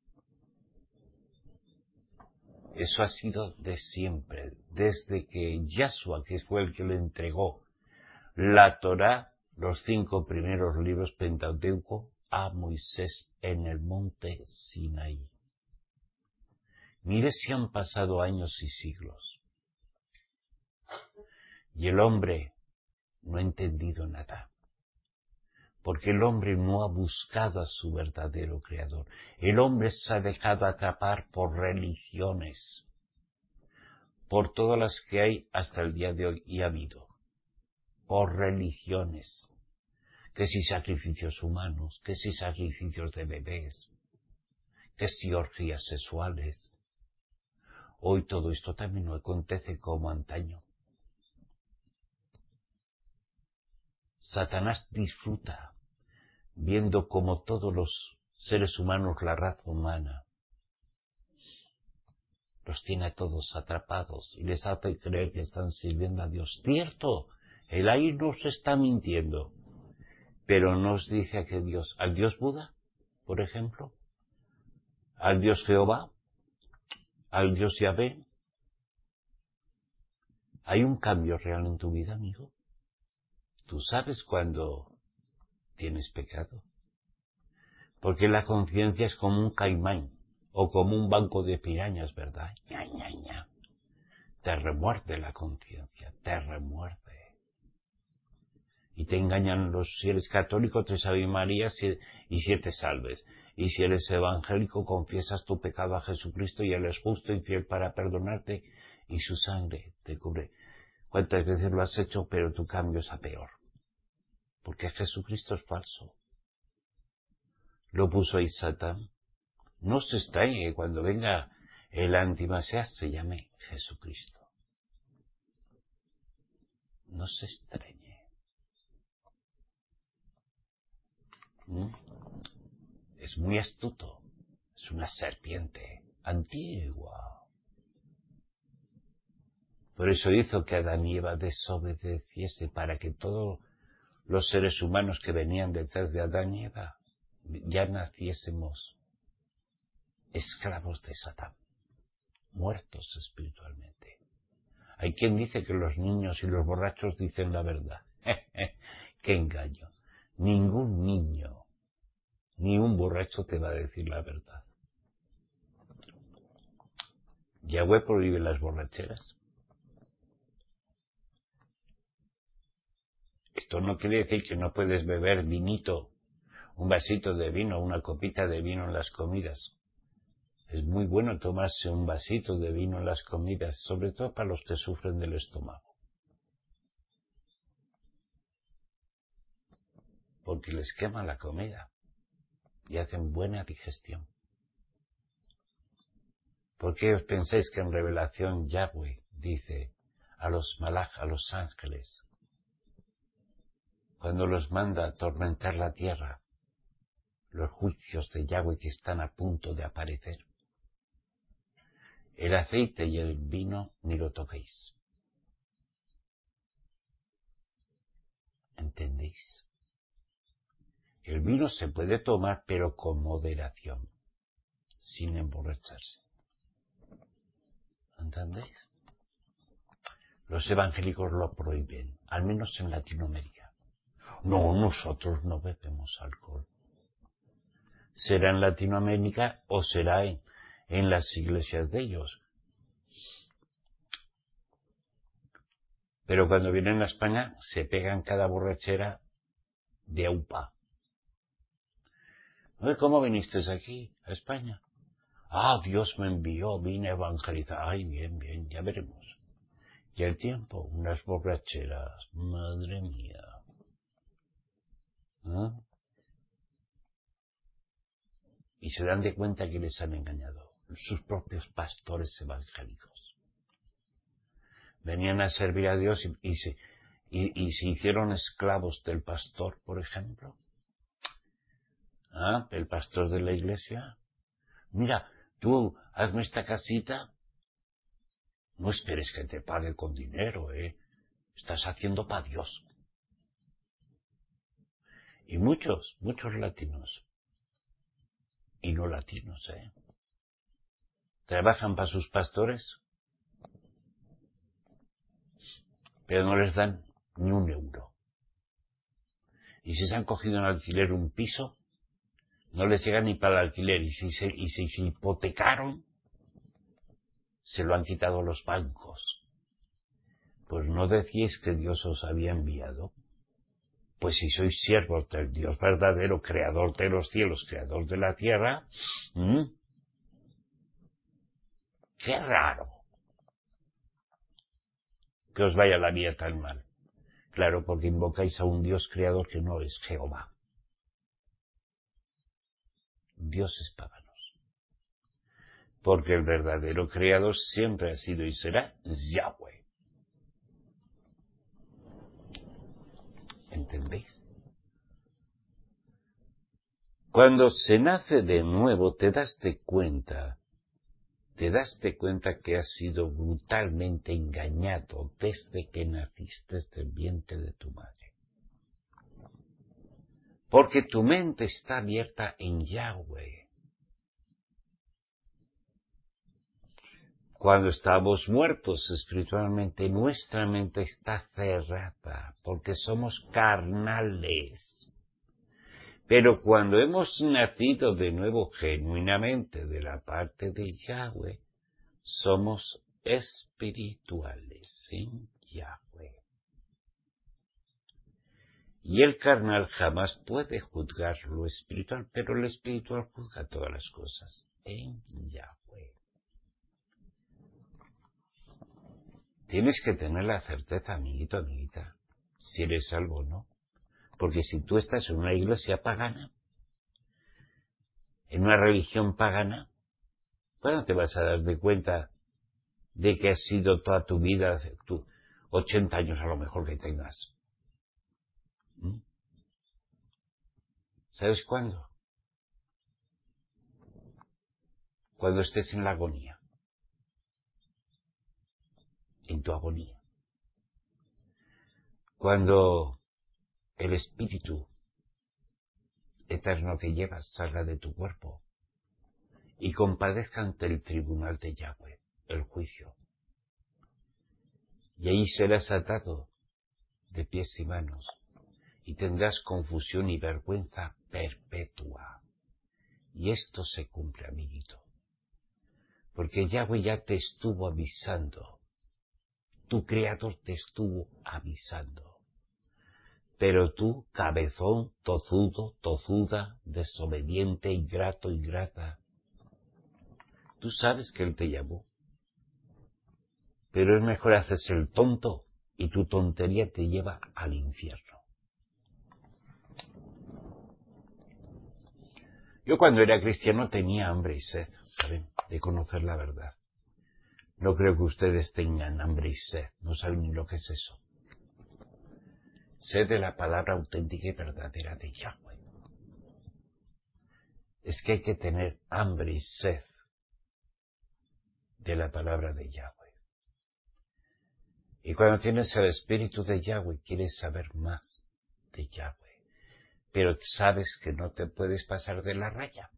Eso ha sido de siempre, desde que Yahshua, que fue el que le entregó la Torá, los 5 primeros libros Pentateuco, a Moisés en el monte Sinaí. Mire si han pasado años y siglos. Y el hombre no ha entendido nada. Porque el hombre no ha buscado a su verdadero creador. El hombre se ha dejado atrapar por religiones, por todas las que hay hasta el día de hoy y ha habido. Por religiones. Que si sacrificios humanos, que si sacrificios de bebés, que si orgías sexuales. Hoy todo esto también no acontece como antaño. Satanás disfruta viendo como todos los seres humanos, la raza humana, los tiene a todos atrapados y les hace creer que están sirviendo a Dios. Cierto, el aire nos está mintiendo, pero nos dice a que Dios, al Dios Buda, por ejemplo, al Dios Jehová, al Dios Yahvé. ¿Hay un cambio real en tu vida, amigo? ¿Tú sabes cuando tienes pecado? Porque la conciencia es como un caimán o como un banco de pirañas, ¿verdad? Ña, ña, ña. Te remuerde la conciencia, te remuerde. Y te engañan si eres católico, 3 Ave Marías y 7 salves. Y si eres evangélico, confiesas tu pecado a Jesucristo y Él es justo y fiel para perdonarte y su sangre te cubre. ¿Cuántas veces lo has hecho, pero tu cambio es a peor? Porque Jesucristo es falso. Lo puso ahí Satán. No se extrañe que cuando venga el antimasias se llame Jesucristo. No se extrañe. Es muy astuto. Es una serpiente antigua. Por eso hizo que Adán y Eva desobedeciese, para que todos los seres humanos que venían detrás de Adán y Eva ya naciésemos esclavos de Satán, muertos espiritualmente. Hay quien dice que los niños y los borrachos dicen la verdad. ¡Qué engaño! Ningún niño ni un borracho te va a decir la verdad. Yahweh prohíbe las borracheras. Esto no quiere decir que no puedes beber vinito, un vasito de vino, una copita de vino en las comidas. Es muy bueno tomarse un vasito de vino en las comidas, sobre todo para los que sufren del estómago. Porque les quema la comida y hacen buena digestión. ¿Por qué os pensáis que en Revelación Yahweh dice a los malaj, a los ángeles, cuando los manda a atormentar la tierra, los juicios de Yahweh que están a punto de aparecer? El aceite y el vino ni lo toquéis. ¿Entendéis? El vino se puede tomar, pero con moderación, sin emborracharse. ¿Entendéis? Los evangélicos lo prohíben, al menos en Latinoamérica. No, nosotros no bebemos alcohol. Será en Latinoamérica o será en las iglesias de ellos. Pero cuando vienen a España se pegan cada borrachera de aupa. ¿Cómo viniste aquí, a España? Ah, Dios me envió, vine a evangelizar. Ay, bien, bien, ya veremos. Y el tiempo, unas borracheras, madre mía. ¿Ah? Y se dan de cuenta que les han engañado sus propios pastores evangélicos. Venían a servir a Dios y se hicieron esclavos del pastor, por ejemplo. ¿Ah? El pastor de la iglesia. Mira, tú, hazme esta casita. No esperes que te pague con dinero, Estás haciendo para Dios. Y muchos latinos. Y no latinos, trabajan para sus pastores, pero no les dan ni un euro. Y si se han cogido en alquiler un piso, no les llega ni para el alquiler. Y si se hipotecaron, se lo han quitado los bancos. Pues no decíais que Dios os había enviado. Pues si sois siervos del Dios verdadero, creador de los cielos, creador de la tierra, qué raro que os vaya la vida tan mal. Claro, porque invocáis a un Dios creador que no es Jehová. Dioses paganos. Porque el verdadero creador siempre ha sido y será Yahweh. ¿Entendéis? Cuando se nace de nuevo te das de cuenta que has sido brutalmente engañado desde que naciste del vientre de tu madre. Porque tu mente está abierta en Yahweh. Cuando estamos muertos espiritualmente, nuestra mente está cerrada, porque somos carnales. Pero cuando hemos nacido de nuevo genuinamente de la parte de Yahweh, somos espirituales en Yahweh. Y el carnal jamás puede juzgar lo espiritual, pero el espiritual juzga todas las cosas en Yahweh. Tienes que tener la certeza, amiguito, amiguita, si eres salvo o no. Porque si tú estás en una iglesia pagana, en una religión pagana, ¿cuándo te vas a dar de cuenta de que has sido toda tu vida, 80 años a lo mejor que tengas? ¿Sabes cuándo? Cuando estés en la agonía. En tu agonía. Cuando el espíritu eterno que llevas salga de tu cuerpo y compadezca ante el tribunal de Yahweh, el juicio. Y ahí serás atado de pies y manos y tendrás confusión y vergüenza perpetua. Y esto se cumple, amiguito. Porque Yahweh ya te estuvo avisando. Tu Creador te estuvo avisando. Pero tú, cabezón, tozudo, tozuda, desobediente, ingrato, ingrata, tú sabes que Él te llamó. Pero es mejor hacerse el tonto y tu tontería te lleva al infierno. Yo cuando era cristiano tenía hambre y sed, ¿saben?, de conocer la verdad. No creo que ustedes tengan hambre y sed, no saben ni lo que es eso. Sed de la palabra auténtica y verdadera de Yahweh. Es que hay que tener hambre y sed de la palabra de Yahweh. Y cuando tienes el espíritu de Yahweh, quieres saber más de Yahweh. Pero sabes que no te puedes pasar de la raya.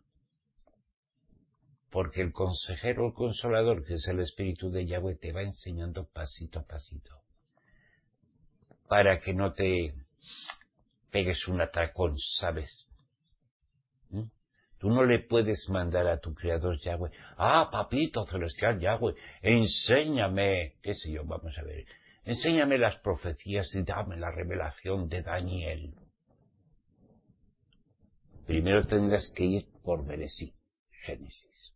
Porque el consejero, el consolador, que es el espíritu de Yahweh, te va enseñando pasito a pasito. Para que no te pegues un atracón, ¿sabes? Tú no le puedes mandar a tu Creador Yahweh, papito celestial Yahweh, enséñame, qué sé yo, vamos a ver, enséñame las profecías y dame la revelación de Daniel. Primero tendrás que ir por Bereshit, Génesis.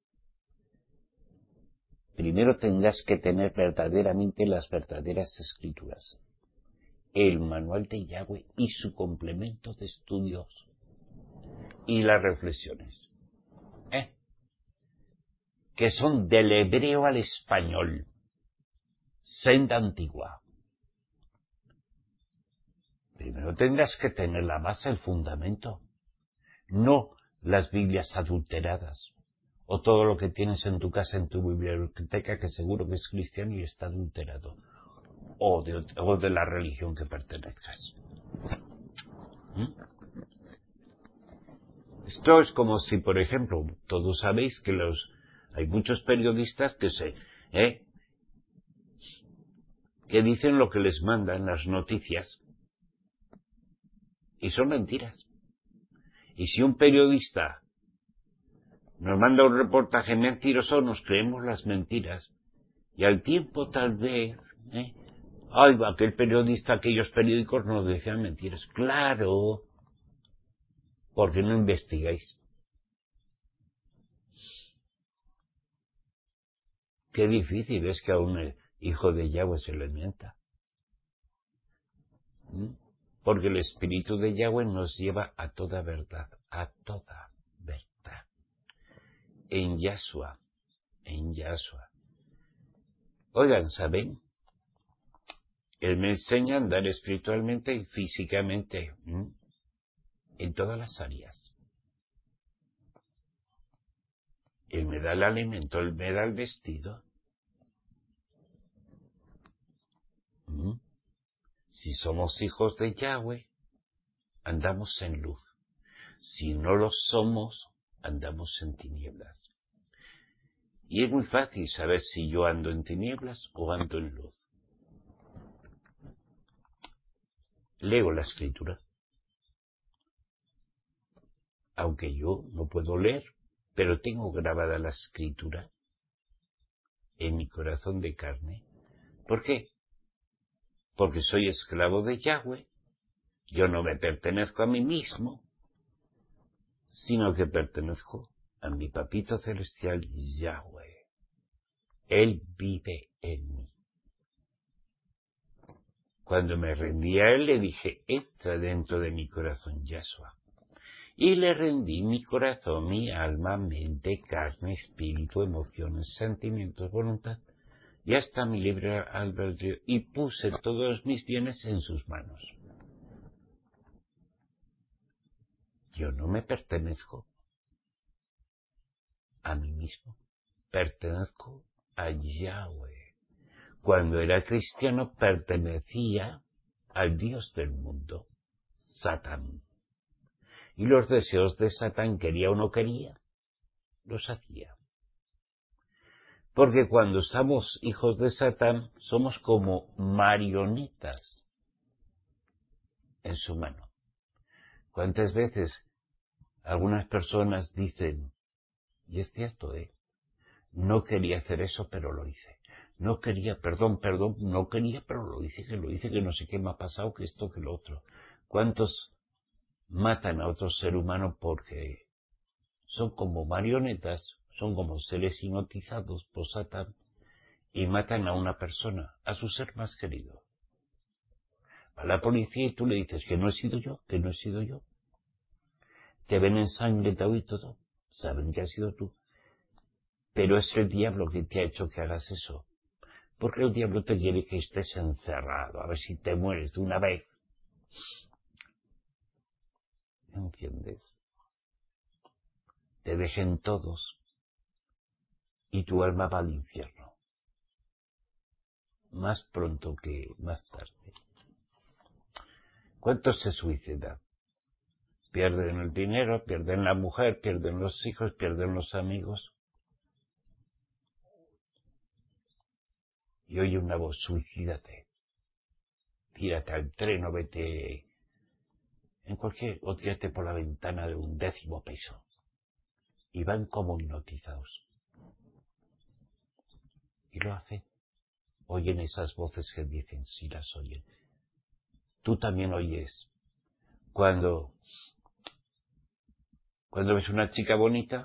Primero tendrás que tener verdaderamente las verdaderas escrituras, el manual de Yahweh y su complemento de estudios y las reflexiones, que son del hebreo al español, senda antigua. Primero tendrás que tener la base, el fundamento, no las Biblias adulteradas, o todo lo que tienes en tu casa, en tu biblioteca, que seguro que es cristiano y está adulterado, o de la religión que pertenezcas. Esto es como si, por ejemplo, todos sabéis que hay muchos periodistas que dicen lo que les mandan las noticias y son mentiras. Y si un periodista nos manda un reportaje mentiroso, nos creemos las mentiras. Y al tiempo tal vez, aquel periodista, aquellos periódicos nos decían mentiras. Claro, porque no investigáis. Qué difícil es que a un hijo de Yahweh se le mienta. Porque el Espíritu de Yahweh nos lleva a toda verdad, a toda verdad. En Yahshua. Oigan, ¿saben? Él me enseña a andar espiritualmente y físicamente, en todas las áreas. Él me da el alimento, Él me da el vestido. Si somos hijos de Yahweh, andamos en luz. Si no lo somos, andamos en tinieblas. Y es muy fácil saber si yo ando en tinieblas o ando en luz. Leo la escritura. Aunque yo no puedo leer, pero tengo grabada la escritura en mi corazón de carne. ¿Por qué? Porque soy esclavo de Yahweh. Yo no me pertenezco a mí mismo, sino que pertenezco a mi papito celestial Yahweh. Él vive en mí. Cuando me rendí a Él, le dije, entra dentro de mi corazón, Yahshua. Y le rendí mi corazón, mi alma, mente, carne, espíritu, emociones, sentimientos, voluntad, y hasta mi libre albedrío, y puse todos mis bienes en sus manos. Yo no me pertenezco a mí mismo, pertenezco a Yahweh. Cuando era cristiano pertenecía al Dios del mundo, Satán. Y los deseos de Satán, quería o no quería, los hacía. Porque cuando somos hijos de Satán, somos como marionetas en su mano. ¿Cuántas veces algunas personas dicen, y es cierto, no quería hacer eso, pero lo hice. No quería, perdón, no quería, pero lo dice, que no sé qué me ha pasado, que esto, que lo otro. ¿Cuántos matan a otro ser humano porque son como marionetas, son como seres hipnotizados por Satán y matan a una persona, a su ser más querido? A la policía y tú le dices que no he sido yo, que no he sido yo. Te ven ensangrentado y todo, saben que has sido tú. Pero es el diablo que te ha hecho que hagas eso. Porque el diablo te quiere que estés encerrado, a ver si te mueres de una vez. ¿Entiendes? Te dejen todos y tu alma va al infierno. Más pronto que más tarde. ¿Cuántos se suicidan? Pierden el dinero, pierden la mujer, pierden los hijos, pierden los amigos. Y oye una voz, suicídate. Tírate al tren o vete en cualquier, o tírate por la ventana de un 10º piso. Y van como hipnotizados. Y lo hacen. Oyen esas voces que dicen, si las oyen. Tú también oyes. Cuando ves una chica bonita,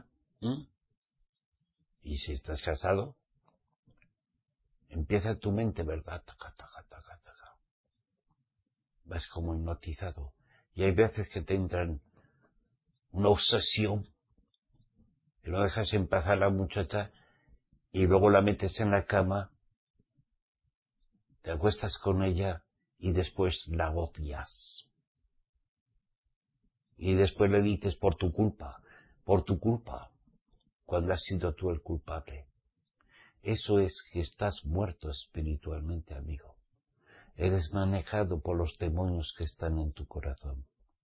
y si estás casado, empieza tu mente, ¿verdad? Taca, taca, taca, taca. Vas como hipnotizado. Y hay veces que te entran una obsesión, que no dejas en paz a la muchacha, y luego la metes en la cama, te acuestas con ella, y después la odias. Y después le dices, por tu culpa, cuando has sido tú el culpable. Eso es que estás muerto espiritualmente, amigo. Eres manejado por los demonios que están en tu corazón.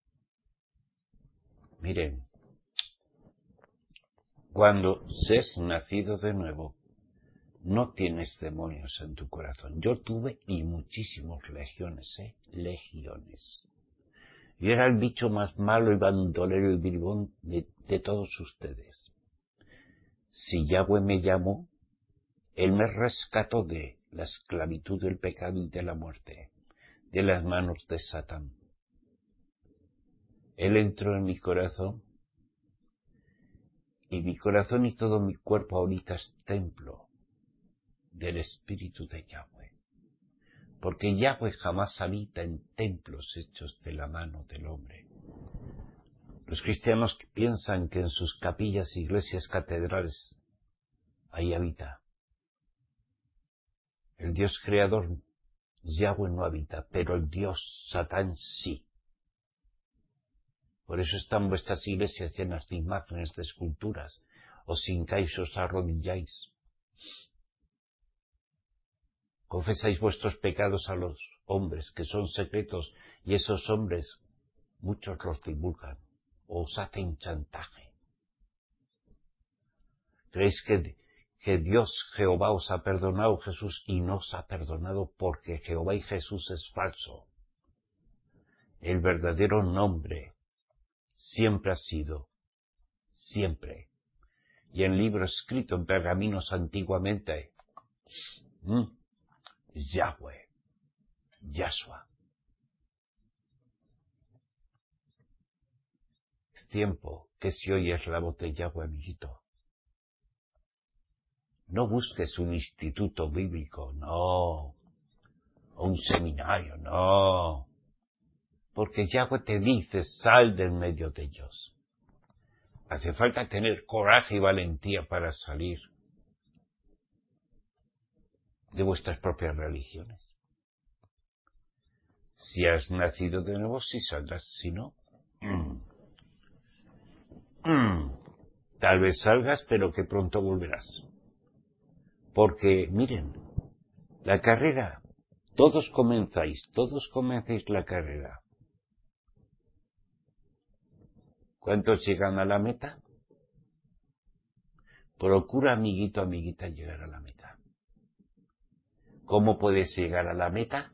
Miren, cuando seas nacido de nuevo, no tienes demonios en tu corazón. Yo tuve y muchísimos legiones, legiones. Yo era el bicho más malo y bandolero y bribón de todos ustedes. Si Yahweh me llamó, Él me rescató de la esclavitud del pecado y de la muerte, de las manos de Satán. Él entró en mi corazón, y mi corazón y todo mi cuerpo ahorita es templo del Espíritu de Yahweh. Porque Yahweh jamás habita en templos hechos de la mano del hombre. Los cristianos piensan que en sus capillas, iglesias, catedrales, ahí habita. El Dios creador, Yahweh, no habita, pero el Dios Satán sí. Por eso están vuestras iglesias llenas de imágenes, de esculturas. Os hincáis, os arrodilláis. Confesáis vuestros pecados a los hombres, que son secretos, y esos hombres, muchos los divulgan, o os hacen chantaje. ¿Creéis que Dios, Jehová, os ha perdonado, Jesús, y no os ha perdonado porque Jehová y Jesús es falso? El verdadero nombre siempre ha sido, siempre, y en libro escrito en pergaminos antiguamente, Yahweh, Yahshua. Es tiempo que si oyes la voz de Yahweh, amiguito, no busques un instituto bíblico, no, o un seminario, no, porque Yahweh te dice, sal del medio de ellos. Hace falta tener coraje y valentía para salir de vuestras propias religiones. Si has nacido de nuevo, si saldrás, si no, tal vez salgas, pero que pronto volverás. Porque, miren, la carrera, todos comenzáis la carrera. ¿Cuántos llegan a la meta? Procura, amiguito, amiguita, llegar a la meta. ¿Cómo puedes llegar a la meta?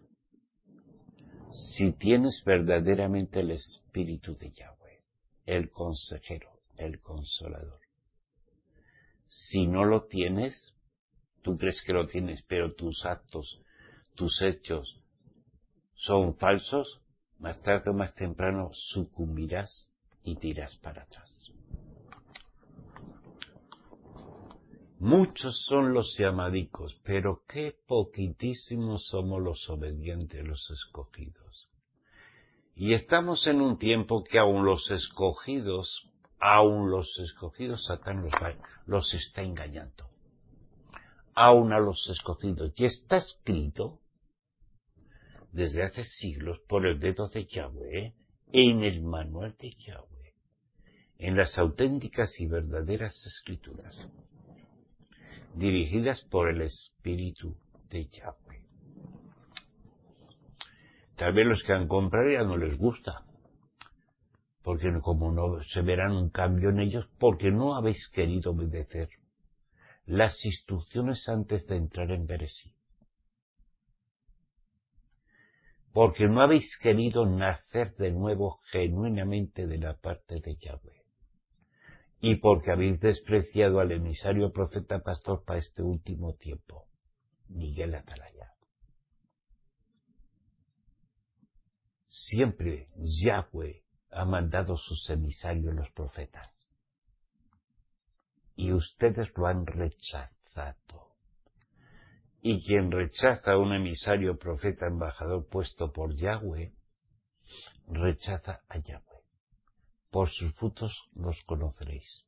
Si tienes verdaderamente el Espíritu de Yahweh, el consejero, el consolador. Si no lo tienes, Tú crees que lo tienes, pero tus actos, tus hechos son falsos, más tarde o más temprano sucumbirás y te irás para atrás. Muchos son los llamadicos, pero qué poquitísimos somos los obedientes, los escogidos. Y estamos en un tiempo que aún los escogidos, Satán los está engañando. Aún a los escogidos. Y está escrito desde hace siglos por el dedo de Yahweh, en el manual de Yahweh, en las auténticas y verdaderas escrituras, dirigidas por el Espíritu de Yahweh. Tal vez los que han comprado ya no les gusta, porque como no se verán un cambio en ellos, porque no habéis querido obedecer las instrucciones antes de entrar en Beresí. Porque no habéis querido nacer de nuevo genuinamente de la parte de Yahweh. Y porque habéis despreciado al emisario profeta pastor para este último tiempo, Miguel Atalaya. Siempre Yahweh ha mandado sus emisarios los profetas. Y ustedes lo han rechazado. Y quien rechaza a un emisario, profeta, embajador puesto por Yahweh, rechaza a Yahweh. Por sus frutos los conoceréis.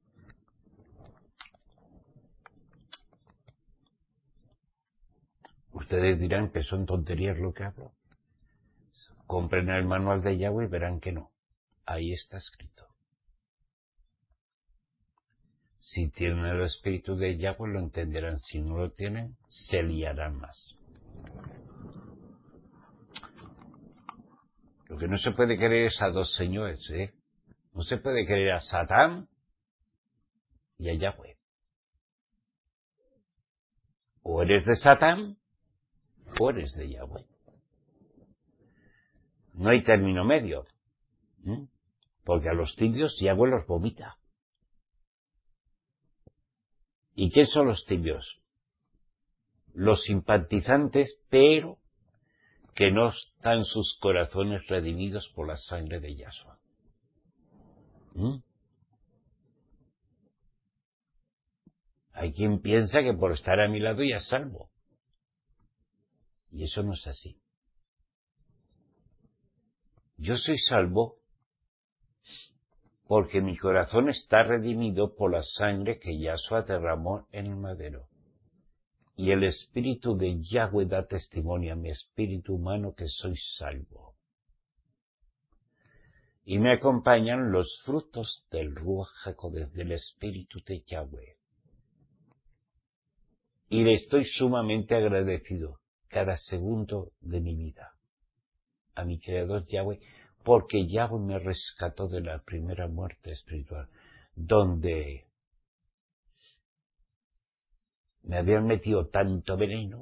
Ustedes dirán que son tonterías lo que hablo. Compren el manual de Yahweh y verán que no. Ahí está escrito. Si tienen el espíritu de Yahweh lo entenderán. Si no lo tienen, se liarán más. Lo que no se puede querer es a dos señores, ¿eh? No se puede querer a Satán y a Yahweh. O eres de Satán o eres de Yahweh. No hay término medio. Porque a los tibios Yahweh los vomita. ¿Y qué son los tibios? Los simpatizantes, pero que no están sus corazones redimidos por la sangre de Yahshua. Hay quien piensa que por estar a mi lado ya es salvo. Y eso no es así. Yo soy salvo porque mi corazón está redimido por la sangre que Yahshua derramó en el madero. Y el espíritu de Yahweh da testimonio a mi espíritu humano que soy salvo. Y me acompañan los frutos del Ruach HaKodesh, del espíritu de Yahweh. Y le estoy sumamente agradecido cada segundo de mi vida a mi Creador Yahweh, porque Yahweh me rescató de la primera muerte espiritual, donde me habían metido tanto veneno,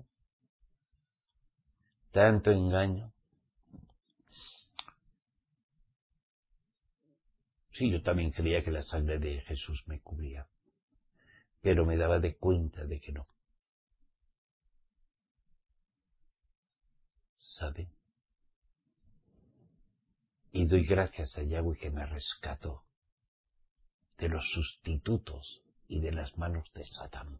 tanto engaño. Sí, yo también creía que la sangre de Jesús me cubría, pero me daba de cuenta de que no. ¿Saben? Y doy gracias a Yahweh que me rescató de los sustitutos y de las manos de Satán.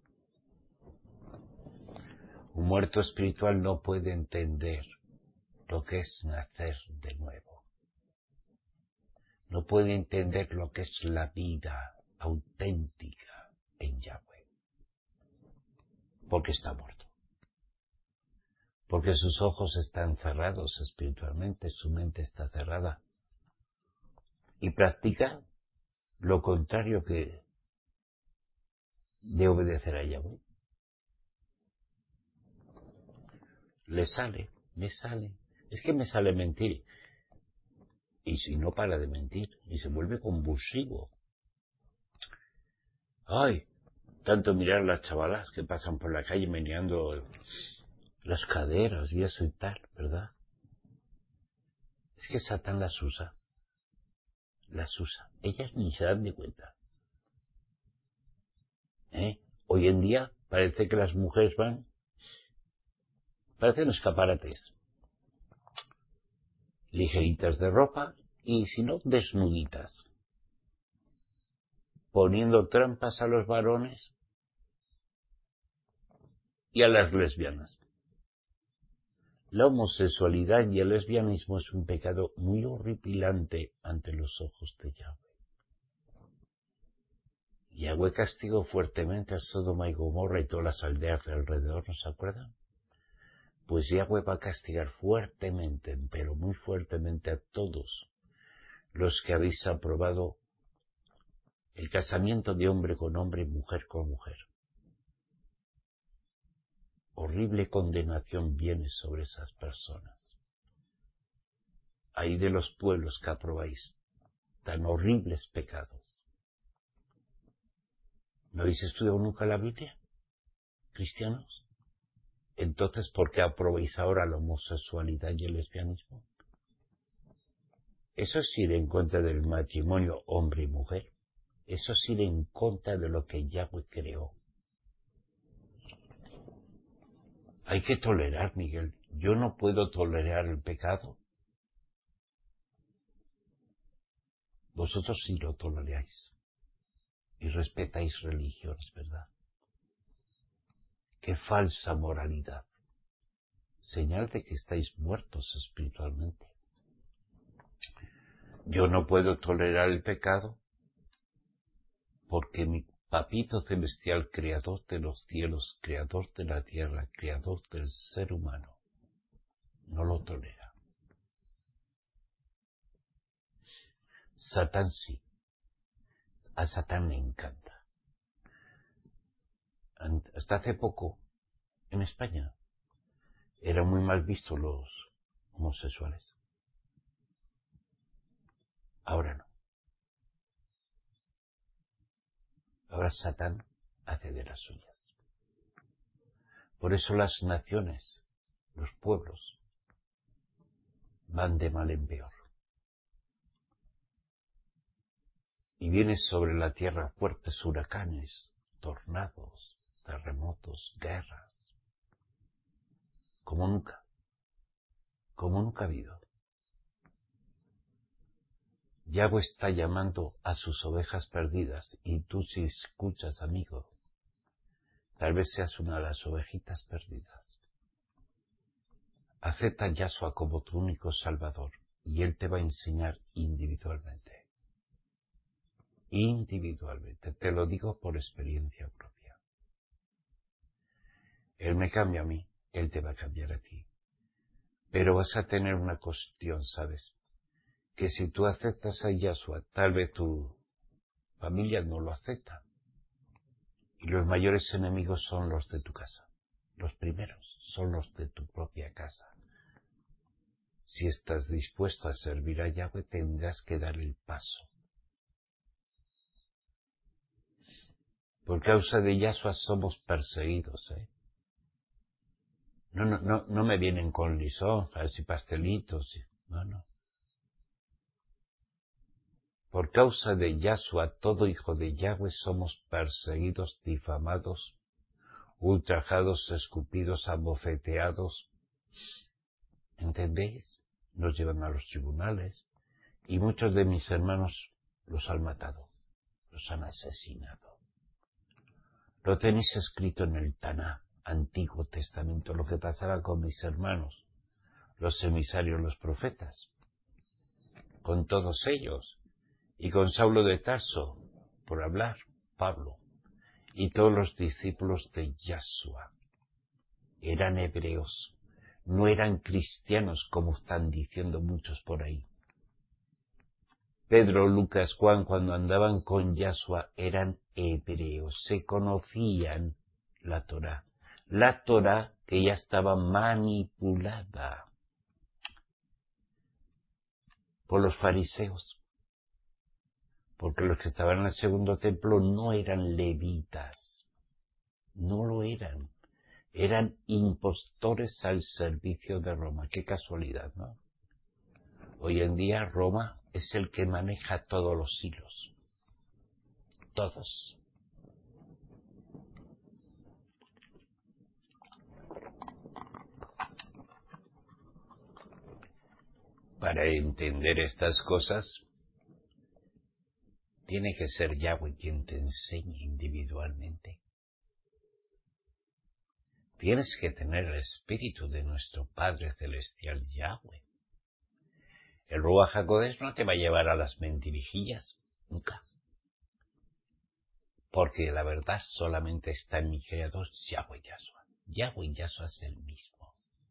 Un muerto espiritual no puede entender lo que es nacer de nuevo. No puede entender lo que es la vida auténtica en Yahweh. Porque está muerto. Porque sus ojos están cerrados espiritualmente, su mente está cerrada. Y practica lo contrario que de obedecer a Yahweh. Me sale. Es que me sale mentir. Y si no para de mentir, y se vuelve convulsivo. Ay, tanto mirar las chavalas que pasan por la calle meneando las caderas y eso y tal, ¿verdad? Es que Satán las usa. Ellas ni se dan de cuenta. Hoy en día Parece que las mujeres parecen escaparates, ligeritas de ropa y si no, desnuditas, poniendo trampas a los varones y a las lesbianas. La homosexualidad y el lesbianismo es un pecado muy horripilante ante los ojos de Yahweh. Yahweh castigó fuertemente a Sodoma y Gomorra y todas las aldeas de alrededor, ¿no se acuerdan? Pues Yahweh va a castigar fuertemente, pero muy fuertemente a todos los que habéis aprobado el casamiento de hombre con hombre y mujer con mujer. Horrible condenación viene sobre esas personas. Ay de los pueblos que aprobáis tan horribles pecados. ¿No habéis estudiado nunca la Biblia, cristianos? Entonces, ¿por qué aprobáis ahora la homosexualidad y el lesbianismo? Eso es ir en contra del matrimonio hombre y mujer. Eso es ir en contra de lo que Yahweh creó. Hay que tolerar, Miguel. Yo no puedo tolerar el pecado. Vosotros sí lo toleráis. Y respetáis religiones, ¿verdad? Qué falsa moralidad. Señal de que estáis muertos espiritualmente. Yo no puedo tolerar el pecado porque mi Papito Celestial, Creador de los cielos, Creador de la tierra, Creador del ser humano, no lo tolera. Satán sí. A Satán le encanta. Hasta hace poco, en España, eran muy mal vistos los homosexuales. Ahora no. Ahora Satán hace de las suyas. Por eso las naciones, los pueblos, van de mal en peor. Y vienen sobre la tierra fuertes huracanes, tornados, terremotos, guerras, como nunca ha habido. Yahweh está llamando a sus ovejas perdidas, y tú si escuchas, amigo, tal vez seas una de las ovejitas perdidas. Acepta a Yahshua como tu único Salvador, y Él te va a enseñar individualmente. Individualmente, te lo digo por experiencia propia. Él me cambia a mí, Él te va a cambiar a ti. Pero vas a tener una cuestión, ¿sabes? Que si tú aceptas a Yahshua, tal vez tu familia no lo acepta. Y los mayores enemigos son los de tu casa. Los primeros son los de tu propia casa. Si estás dispuesto a servir a Yahweh, tendrás que dar el paso. Por causa de Yahshua somos perseguidos, ¿eh? No me vienen con lisonjas y pastelitos. No. Por causa de Yahshua, todo hijo de Yahweh, somos perseguidos, difamados, ultrajados, escupidos, abofeteados. ¿Entendéis? Nos llevan a los tribunales y muchos de mis hermanos los han matado, los han asesinado. Lo tenéis escrito en el Taná, Antiguo Testamento, lo que pasaba con mis hermanos, los emisarios, los profetas, con todos ellos, y con Saulo de Tarso, por hablar, Pablo, y todos los discípulos de Yahshua. Eran hebreos, no eran cristianos como están diciendo muchos por ahí. Pedro, Lucas, Juan, cuando andaban con Yahshua, eran hebreos, se conocían la Torá que ya estaba manipulada por los fariseos, porque los que estaban en el segundo templo no eran levitas, no lo eran impostores al servicio de Roma. Qué casualidad, ¿no? Hoy en día Roma es el que maneja todos los hilos. Todos. para entender estas cosas, tiene que ser Yahweh quien te enseñe individualmente. Tienes que tener el espíritu de nuestro Padre Celestial Yahweh. El Ruach HaKodesh no te va a llevar a las mentirijillas, nunca. Porque la verdad solamente está en mi Creador, Yahweh Yahshua. Yahweh Yahshua es el mismo.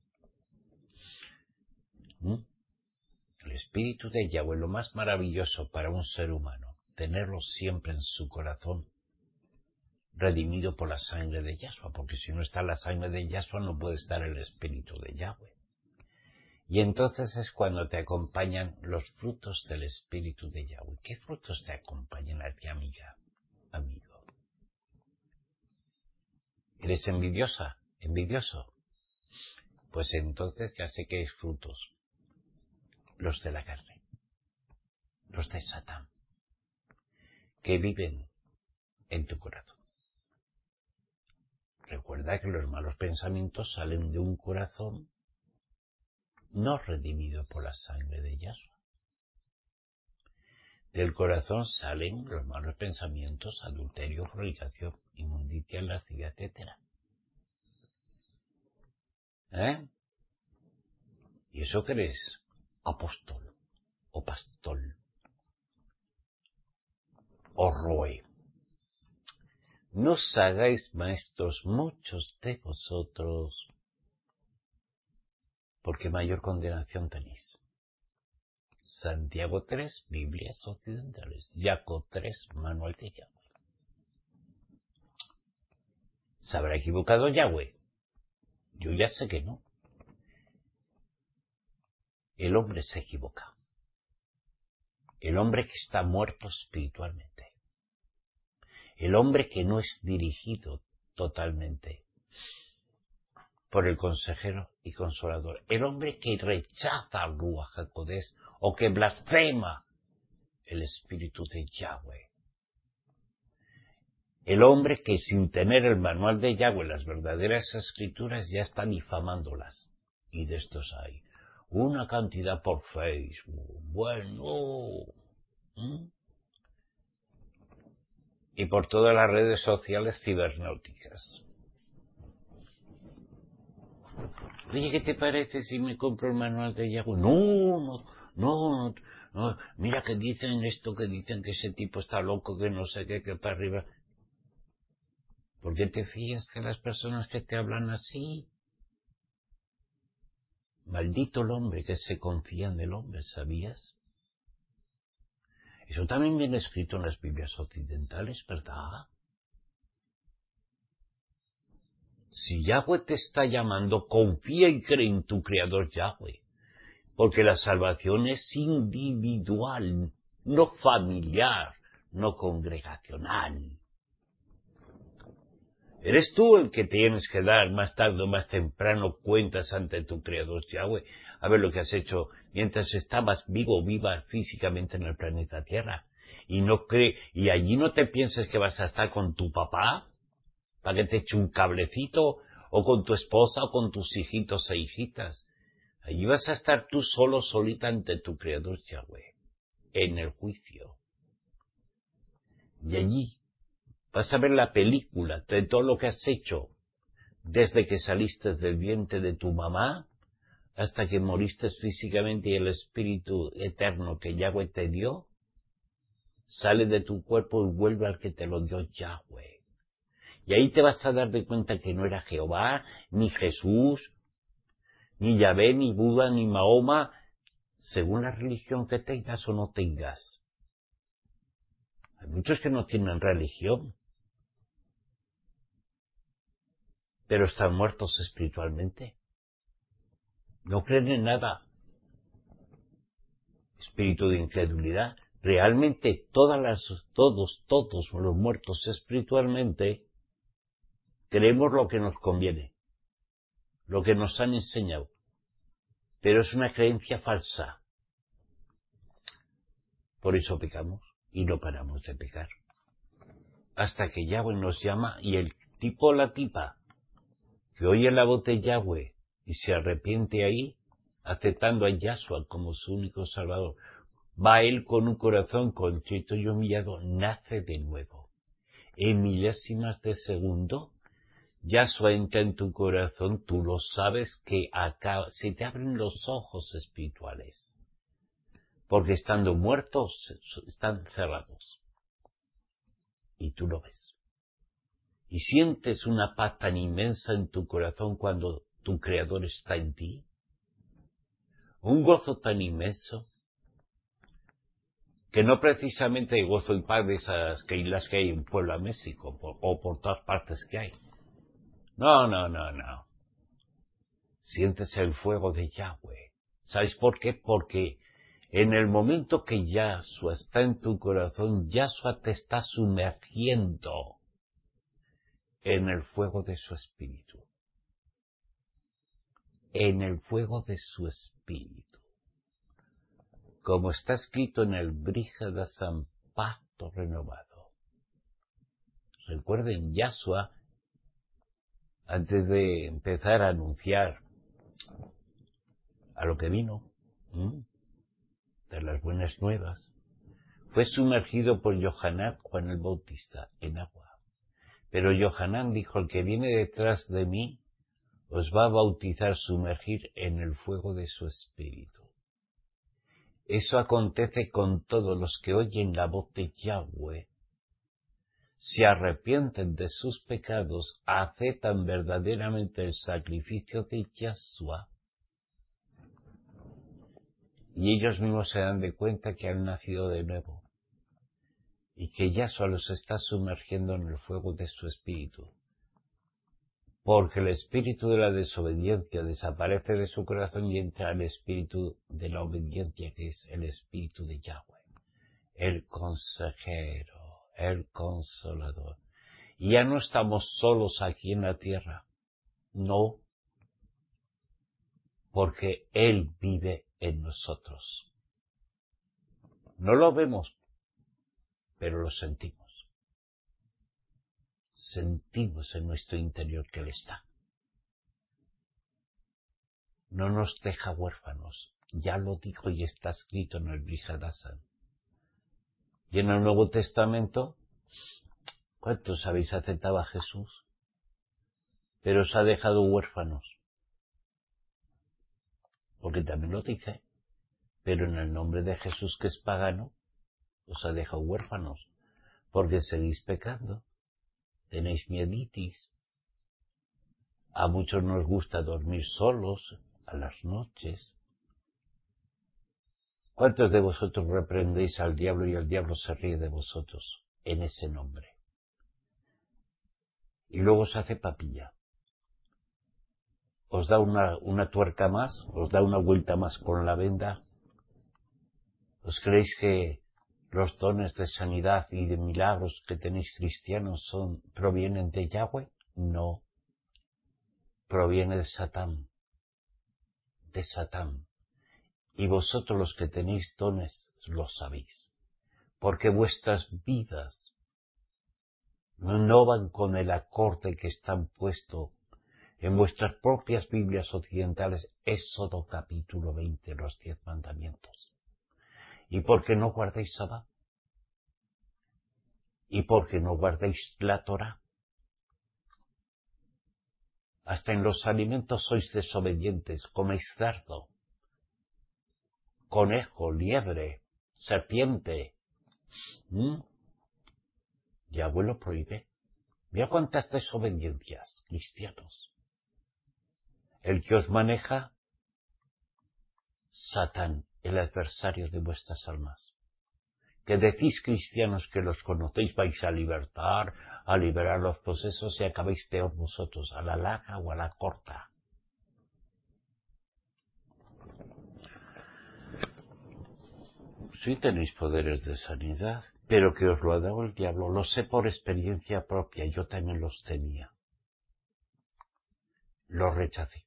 El espíritu de Yahweh, lo más maravilloso para un ser humano, tenerlo siempre en su corazón, redimido por la sangre de Yahshua, porque si no está la sangre de Yahshua no puede estar el espíritu de Yahweh. Y entonces es cuando te acompañan los frutos del espíritu de Yahweh. ¿Qué frutos te acompañan a ti, amiga, amigo? ¿Eres envidiosa? ¿Envidioso? Pues entonces ya sé que hay frutos. Los de la carne, los de Satán, que viven en tu corazón. Recuerda que los malos pensamientos salen de un corazón no redimido por la sangre de Yahshua. Del corazón salen los malos pensamientos, adulterio, fornicación, inmundicia, lascivia, etc. ¿Y eso qué eres? Apóstol, o pastor, o roe. No os hagáis maestros muchos de vosotros, porque mayor condenación tenéis. Santiago 3, Biblias occidentales. Jacob 3, Manual de Yahweh. ¿Se habrá equivocado Yahweh? Yo ya sé que no. El hombre se equivoca. El hombre que está muerto espiritualmente. El hombre que no es dirigido totalmente por el consejero y consolador. El hombre que rechaza al Ruach HaKodesh o que blasfema el espíritu de Yahweh. El hombre que sin tener el manual de Yahweh, las verdaderas escrituras, ya está difamándolas. Y de estos hay una cantidad por Facebook. Bueno. Y por todas las redes sociales cibernéticas. Oye, ¿qué te parece si me compro el manual de Yahweh? No. Mira que dicen esto, que dicen que ese tipo está loco, que no sé qué, que para arriba. ¿Por qué te fías de las personas que te hablan así? Maldito el hombre que se confía en el hombre, ¿sabías? Eso también viene escrito en las Biblias occidentales, ¿verdad? Si Yahweh te está llamando, confía y cree en tu Creador Yahweh. Porque la salvación es individual, no familiar, no congregacional. Eres tú el que tienes que dar más tarde o más temprano cuentas ante tu Creador Yahweh. A ver lo que has hecho mientras estabas vivo o viva físicamente en el planeta Tierra. Y allí no te pienses que vas a estar con tu papá para que te eche un cablecito, o con tu esposa o con tus hijitos e hijitas. Allí vas a estar tú solo, solita ante tu Creador Yahweh, en el juicio. Y allí vas a ver la película de todo lo que has hecho desde que saliste del vientre de tu mamá hasta que moriste físicamente, y el Espíritu eterno que Yahweh te dio sale de tu cuerpo y vuelve al que te lo dio Yahweh. Y ahí te vas a dar de cuenta que no era Jehová, ni Jesús, ni Yahvé, ni Buda, ni Mahoma, según la religión que tengas o no tengas. Hay muchos que no tienen religión, pero están muertos espiritualmente. No creen en nada. Espíritu de incredulidad. Realmente todos los muertos espiritualmente creemos lo que nos conviene, lo que nos han enseñado. Pero es una creencia falsa. Por eso pecamos y no paramos de pecar. Hasta que Yahweh nos llama y el tipo o la tipa que oye la voz de Yahweh y se arrepiente ahí, aceptando a Yahshua como su único Salvador, va él con un corazón contrito y humillado, nace de nuevo. En milésimas de segundo, Yahshua entra en tu corazón, tú lo sabes que acá se te abren los ojos espirituales, porque estando muertos están cerrados, y tú lo ves. Y sientes una paz tan inmensa en tu corazón cuando tu Creador está en ti, un gozo tan inmenso, que no precisamente gozo y paz de esas que las que hay en Puebla, México, o por todas partes que hay. No. Sientes el fuego de Yahweh. ¿Sabes por qué? Porque en el momento que Yahshua está en tu corazón, Yahshua te está sumergiendo en el fuego de su espíritu. En el fuego de su espíritu. Como está escrito en el Bríjadasan, pacto renovado. Recuerden, Yahshua, antes de empezar a anunciar a lo que vino, de las buenas nuevas, fue sumergido por Yohanan, Juan el Bautista, en agua. Pero Yohanan dijo, el que viene detrás de mí os va a bautizar, sumergir en el fuego de su espíritu. Eso acontece con todos los que oyen la voz de Yahweh, se arrepienten de sus pecados, aceptan verdaderamente el sacrificio de Yahshua, y ellos mismos se dan de cuenta que han nacido de nuevo, y que Yahshua los está sumergiendo en el fuego de su espíritu. Porque el espíritu de la desobediencia desaparece de su corazón y entra el espíritu de la obediencia, que es el espíritu de Yahweh, el consejero, el consolador. Y ya no estamos solos aquí en la tierra, no, porque Él vive en nosotros. No lo vemos, pero lo sentimos. Sentimos en nuestro interior que Él está. No nos deja huérfanos, ya lo dijo y está escrito en el Bríjadasan. Y en el Nuevo Testamento, ¿cuántos habéis aceptado a Jesús? Pero os ha dejado huérfanos. Porque también lo dice, pero en el nombre de Jesús, que es pagano, os ha dejado huérfanos, porque seguís pecando, tenéis mieditis. A muchos nos gusta dormir solos a las noches. ¿Cuántos de vosotros reprendéis al diablo y el diablo se ríe de vosotros en ese nombre? Y luego os hace papilla. Os da una tuerca más, os da una vuelta más con la venda. ¿Os creéis que los dones de sanidad y de milagros que tenéis cristianos provienen de Yahweh? No. Proviene de Satán. De Satán. Y vosotros los que tenéis dones lo sabéis. Porque vuestras vidas no van con el acorde que están puesto en vuestras propias Biblias occidentales, Éxodo capítulo 20, los 10 mandamientos. ¿Y por qué no guardáis Sabbat? ¿Y por qué no guardáis la Torá? Hasta en los alimentos sois desobedientes, coméis cerdo, conejo, liebre, serpiente. Yahweh lo prohíbe. Mira cuántas desobediencias, cristianos. El que os maneja, Satán, el adversario de vuestras almas. Que decís, cristianos, que los conocéis, vais a liberar los procesos y acabáis peor vosotros, a la larga o a la corta. Sí tenéis poderes de sanidad, pero que os lo ha dado el diablo, lo sé por experiencia propia, yo también los tenía. Los rechacé.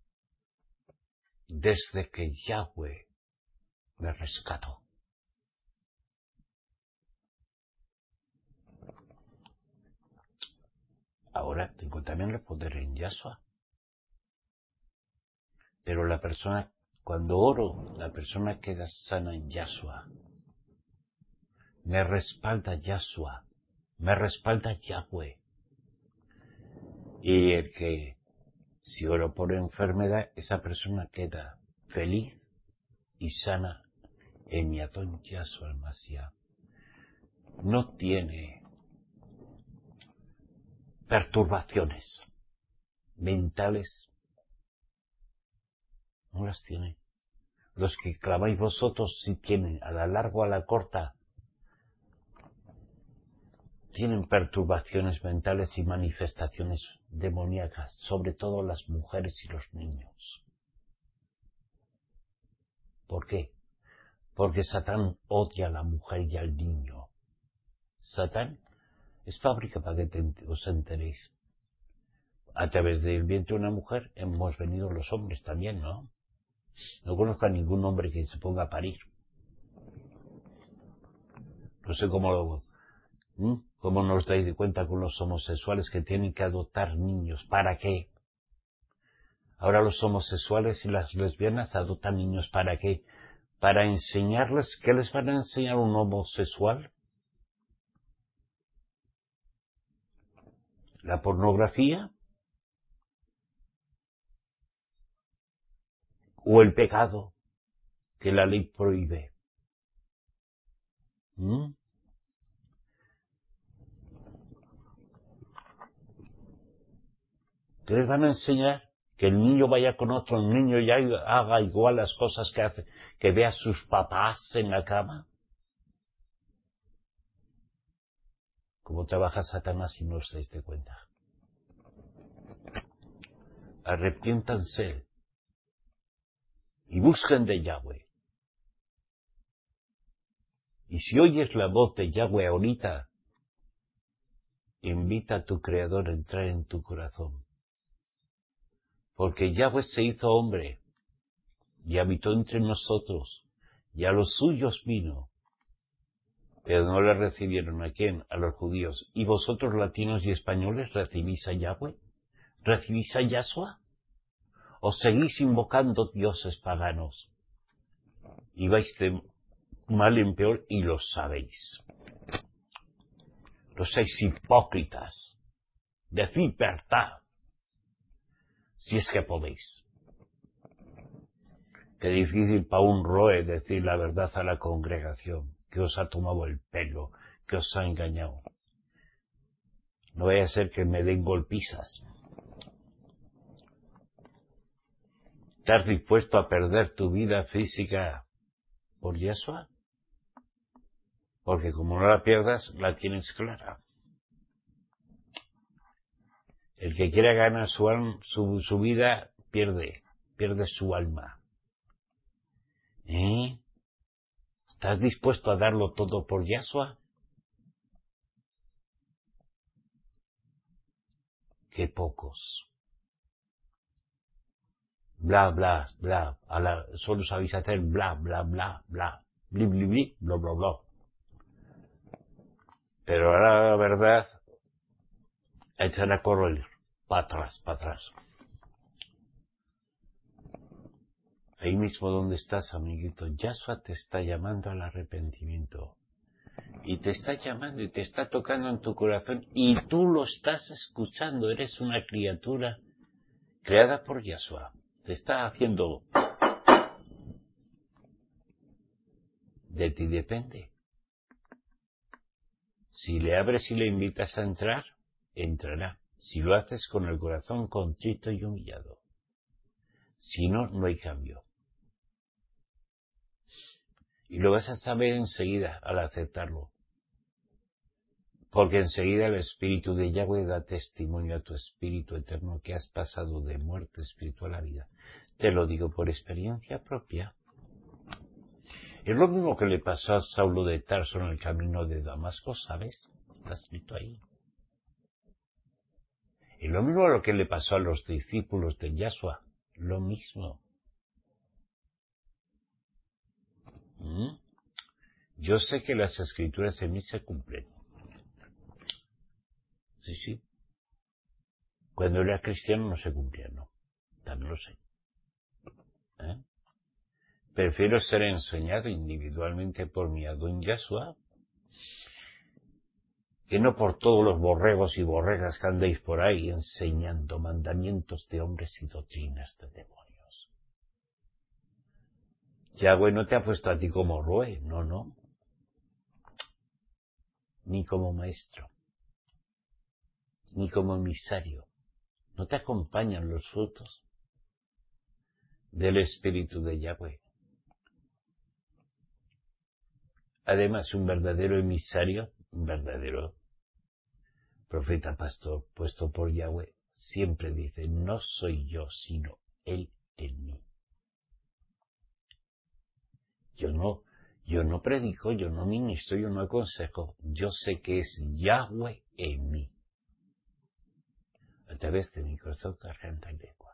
Desde que Yahweh me rescató. Ahora tengo también el poder en Yahshua. Pero la persona Cuando oro, la persona queda sana en Yahshua. Me respalda Yahshua. Me respalda Yahweh. Y el que, si oro por enfermedad, esa persona queda feliz y sana en mi Adón Yahshua el Mashiach. No tiene perturbaciones mentales. No las tiene. Los que clamáis vosotros sí tienen, a la larga o a la corta, tienen perturbaciones mentales y manifestaciones demoníacas, sobre todo las mujeres y los niños. ¿Por qué? Porque Satán odia a la mujer y al niño. Satán es fábrica para que os enteréis. A través del vientre de una mujer hemos venido los hombres también, ¿no? No conozco a ningún hombre que se ponga a parir. No sé cómo nos dais de cuenta con los homosexuales que tienen que adoptar niños. ¿Para qué? Ahora los homosexuales y las lesbianas adoptan niños. ¿Para qué? Para enseñarles. ¿Qué les van a enseñar un homosexual? ¿La pornografía? ¿O el pecado que la ley prohíbe? ¿Qué les van a enseñar? Que el niño vaya con otro niño y haga igual las cosas que hace, que vea a sus papás en la cama. ¿Cómo trabaja Satanás si no os dais de cuenta? Arrepiéntanse y busquen de Yahweh. Y si oyes la voz de Yahweh ahorita, invita a tu Creador a entrar en tu corazón. Porque Yahweh se hizo hombre y habitó entre nosotros, y a los suyos vino, pero no le recibieron. ¿A quién? A los judíos. ¿Y vosotros, latinos y españoles, recibís a Yahweh? ¿Recibís a Yahshua? ¿O seguís invocando dioses paganos? Y vais de mal en peor y lo sabéis. No seáis hipócritas. Decid verdad, si es que podéis. Qué difícil para un roe decir la verdad a la congregación, que os ha tomado el pelo, que os ha engañado. No vaya a ser que me den golpizas. ¿Estás dispuesto a perder tu vida física por Yahshua? Porque como no la pierdas, la tienes clara. El que quiera ganar su vida, pierde su alma. ¿Estás dispuesto a darlo todo por Yahshua? Qué pocos. Bla, bla, bla. Solo sabéis hacer bla, bla, bla, bla. Bli, bli, bli, bla, bla, bla. Pero ahora la verdad, echar a correr. Para atrás, para atrás. Ahí mismo donde estás, amiguito, Yahshua te está llamando al arrepentimiento. Y te está llamando y te está tocando en tu corazón y tú lo estás escuchando. Eres una criatura creada por Yahshua. Te está haciendo. De ti depende. Si le abres y le invitas a entrar, entrará. Si lo haces con el corazón contrito y humillado. Si no, no hay cambio. Y lo vas a saber enseguida al aceptarlo. Porque enseguida el Espíritu de Yahweh da testimonio a tu Espíritu eterno que has pasado de muerte espiritual a vida. Te lo digo por experiencia propia. Es lo mismo que le pasó a Saulo de Tarso en el camino de Damasco, ¿sabes? Está escrito ahí. Y lo mismo lo que le pasó a los discípulos de Yahshua. Lo mismo. Yo sé que las escrituras en mí se cumplen. Sí, sí. Cuando era cristiano no se cumplían, no. También lo sé. Prefiero ser enseñado individualmente por mi Adón Yahshua que no por todos los borregos y borregas que andéis por ahí enseñando mandamientos de hombres y doctrinas de demonios. Yahweh no te ha puesto a ti como roe, no, ni como maestro, ni como emisario. No te acompañan los frutos del Espíritu de Yahweh. Además, un verdadero emisario, un verdadero profeta pastor puesto por Yahweh, siempre dice, no soy yo, sino Él en mí. Yo no predico, yo no ministro, yo no aconsejo, yo sé que es Yahweh en mí, a través de mi corazón, garganta y lengua.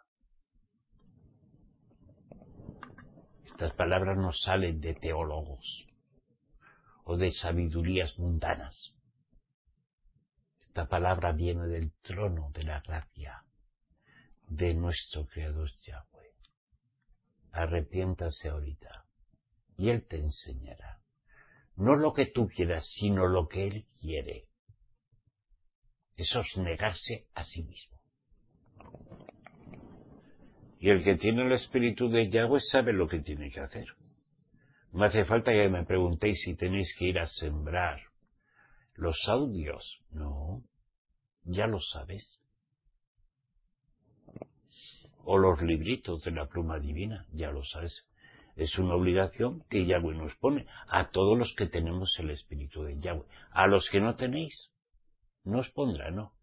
Estas palabras no salen de teólogos o de sabidurías mundanas. Esta palabra viene del trono de la gracia de nuestro Creador Yahweh. Arrepiéntase ahorita y Él te enseñará. No lo que tú quieras, sino lo que Él quiere. Eso es negarse a sí mismo. Y el que tiene el Espíritu de Yahweh sabe lo que tiene que hacer. No hace falta que me preguntéis si tenéis que ir a sembrar los audios. No, ya lo sabes. O los libritos de la pluma divina, ya lo sabes. Es una obligación que Yahweh nos pone a todos los que tenemos el Espíritu de Yahweh. A los que no tenéis, no os pondrá, no.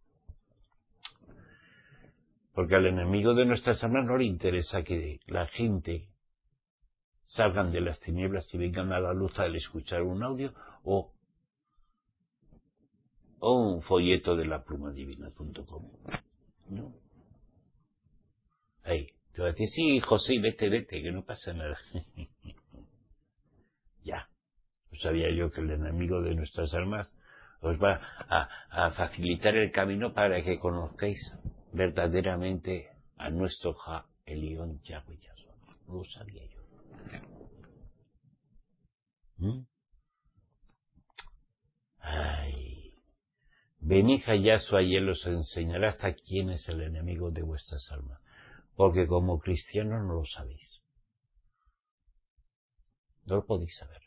Porque al enemigo de nuestras almas no le interesa que la gente salgan de las tinieblas y vengan a la luz al escuchar un audio o un folleto de la plumadivina.com. No. Ahí, te va a decir, sí, José, vete, que no pasa nada. Ya. Sabía yo que el enemigo de nuestras almas os va a facilitar el camino para que conozcáis verdaderamente a nuestro Ja Elión Yahweh Yahshua. No lo sabía yo. Ay. Venid a Yahshua y Él os enseñará hasta quién es el enemigo de vuestras almas. Porque como cristianos no lo sabéis. No lo podéis saber.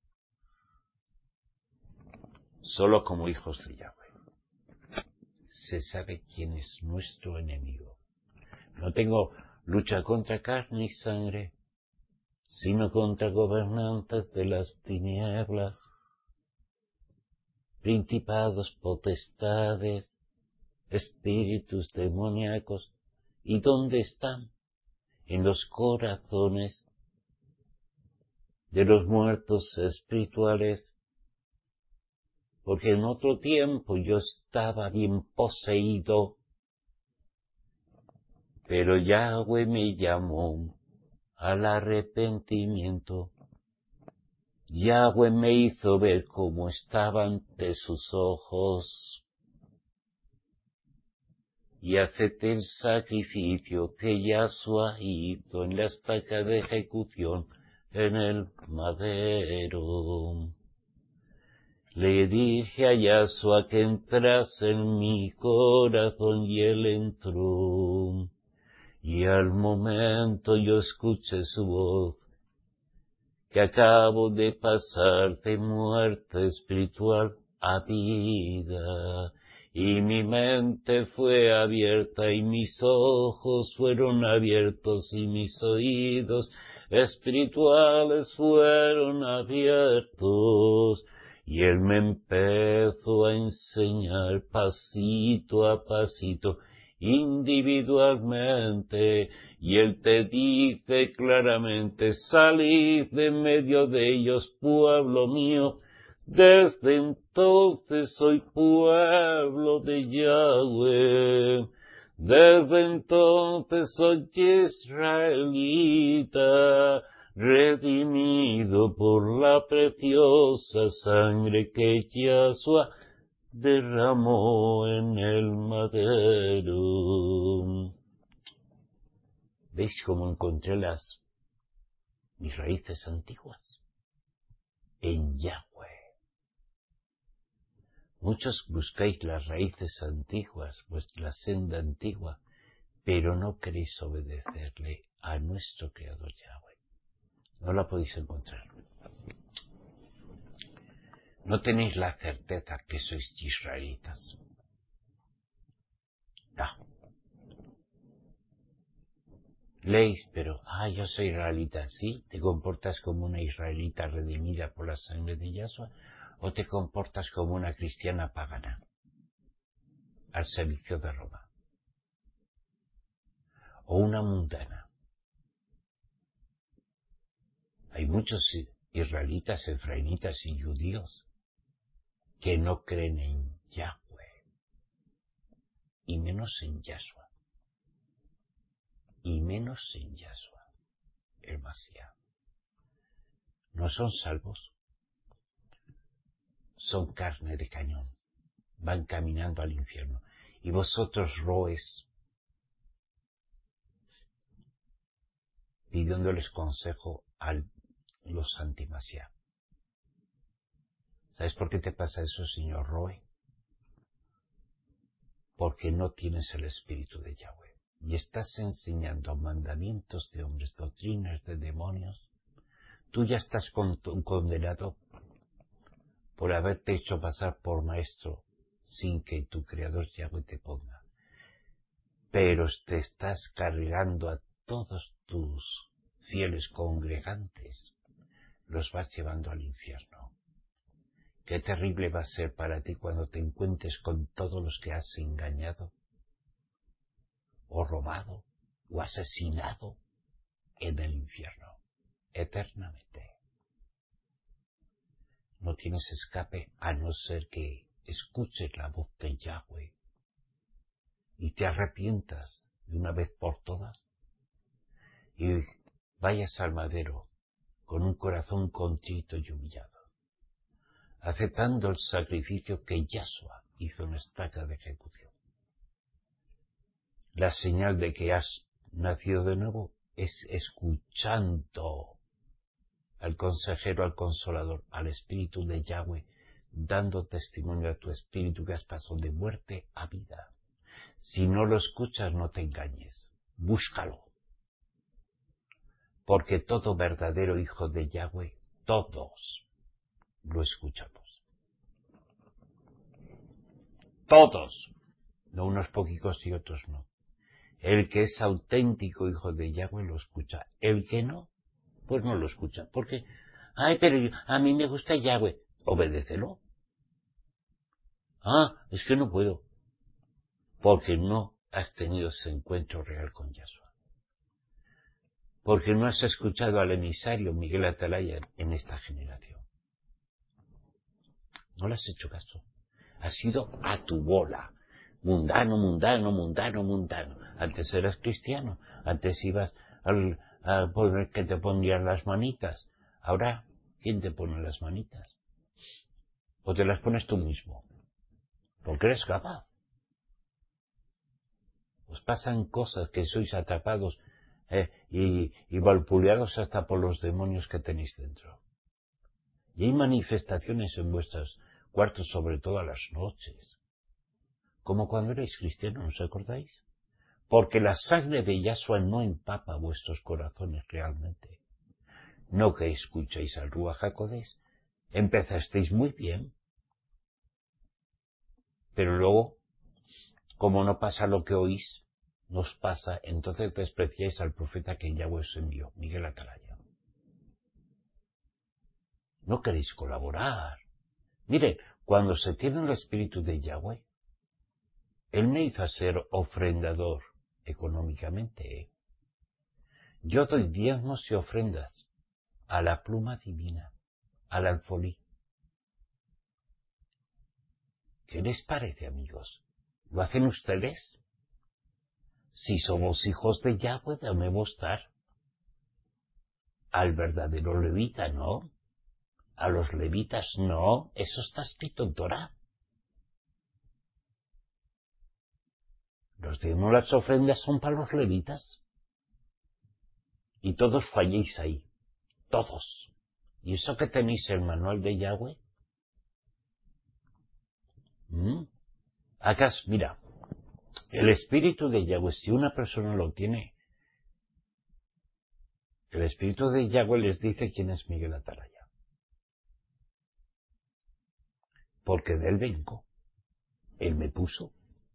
Solo como hijos de Yahweh se sabe quién es nuestro enemigo. No tengo lucha contra carne y sangre, sino contra gobernantes de las tinieblas, principados, potestades, espíritus demoníacos. ¿Y dónde están? En los corazones de los muertos espirituales. Porque en otro tiempo yo estaba bien poseído, pero Yahweh me llamó al arrepentimiento. Yahweh me hizo ver cómo estaba ante sus ojos y acepté el sacrificio que Yahshua hizo en la estaca de ejecución en el madero. Le dije a Yahshua que entrase en mi corazón y él entró. Y al momento yo escuché su voz, que acabo de pasar de muerte espiritual a vida. Y mi mente fue abierta y mis ojos fueron abiertos y mis oídos espirituales fueron abiertos. Y Él me empezó a enseñar pasito a pasito, individualmente, y Él te dice claramente, salid de medio de ellos, pueblo mío. Desde entonces soy pueblo de Yahweh. Desde entonces soy israelita, redimido por la preciosa sangre que Yahshua derramó en el madero. ¿Veis cómo encontré las mis raíces antiguas, en Yahweh. Muchos buscáis las raíces antiguas, la senda antigua, pero no queréis obedecerle a nuestro Creador Yahweh. No la podéis encontrar. No tenéis la certeza que sois israelitas. No. Leéis, pero, yo soy israelita, ¿sí? ¿Te comportas como una israelita redimida por la sangre de Yahshua? ¿O te comportas como una cristiana pagana al servicio de Roma? ¿O una mundana? Hay muchos israelitas, efraimitas y judíos que no creen en Yahweh, y menos en Yahshua, el Mashiach. No son salvos, son carne de cañón, van caminando al infierno. Y vosotros roes, pidiéndoles consejo a los anti-Mashiach. ¿Sabes por qué te pasa eso, señor Roe? Porque no tienes el espíritu de Yahweh. Y estás enseñando mandamientos de hombres, doctrinas de demonios. Tú ya estás condenado por haberte hecho pasar por maestro sin que tu Creador Yahweh te ponga. Pero te estás cargando a todos tus fieles congregantes. Los vas llevando al infierno. Qué terrible va a ser para ti cuando te encuentres con todos los que has engañado, o robado, o asesinado en el infierno, eternamente. No tienes escape a no ser que escuches la voz de Yahweh y te arrepientas de una vez por todas y vayas al madero con un corazón contrito y humillado, aceptando el sacrificio que Yahshua hizo en la estaca de ejecución. La señal de que has nacido de nuevo es escuchando al consejero, al consolador, al espíritu de Yahweh, dando testimonio a tu espíritu que has pasado de muerte a vida. Si no lo escuchas, no te engañes, búscalo. Porque todo verdadero hijo de Yahweh, todos lo escuchamos. Todos, no unos poquitos y otros no. El que es auténtico hijo de Yahweh lo escucha. El que no, pues no lo escucha. Porque, pero a mí me gusta Yahweh. Obedécelo. Es que no puedo. Porque no has tenido ese encuentro real con Yahshua. Porque no has escuchado al emisario Miguel Atalaya en esta generación. No le has hecho caso. Has ido a tu bola. Mundano. Antes eras cristiano. Antes ibas a poner que te ponían las manitas. Ahora, ¿quién te pone las manitas? ¿O te las pones tú mismo? Porque eres capaz. Os pasan cosas que sois atrapados y valpuleados hasta por los demonios que tenéis dentro. Y hay manifestaciones en vuestros cuartos, sobre todo a las noches. Como cuando erais cristianos, ¿no os acordáis? Porque la sangre de Yahshua no empapa vuestros corazones realmente. No que escuchéis al Ruach HaKodesh. Empezasteis muy bien. Pero luego, como no pasa lo que oís, nos pasa, entonces despreciáis al profeta que Yahweh os envió, Miguel Atalaya. No queréis colaborar. Miren, cuando se tiene el espíritu de Yahweh, Él me hizo ser ofrendador económicamente. Yo doy diezmos y ofrendas a la pluma divina, al alfolí. ¿Qué les parece, amigos? ¿Lo hacen ustedes? Si somos hijos de Yahweh, debemos dar al verdadero levita, ¿no? A los levitas, no. Eso está escrito en Torah. Los diezmos, las ofrendas son para los levitas. Y todos falléis ahí. todos. ¿Y eso que tenéis el manual de Yahweh? ¿Acaso? Mira, el espíritu de Yahweh, si una persona lo tiene, el espíritu de Yahweh les dice quién es Miguel Ataraya. Porque de él vengo. Él me puso.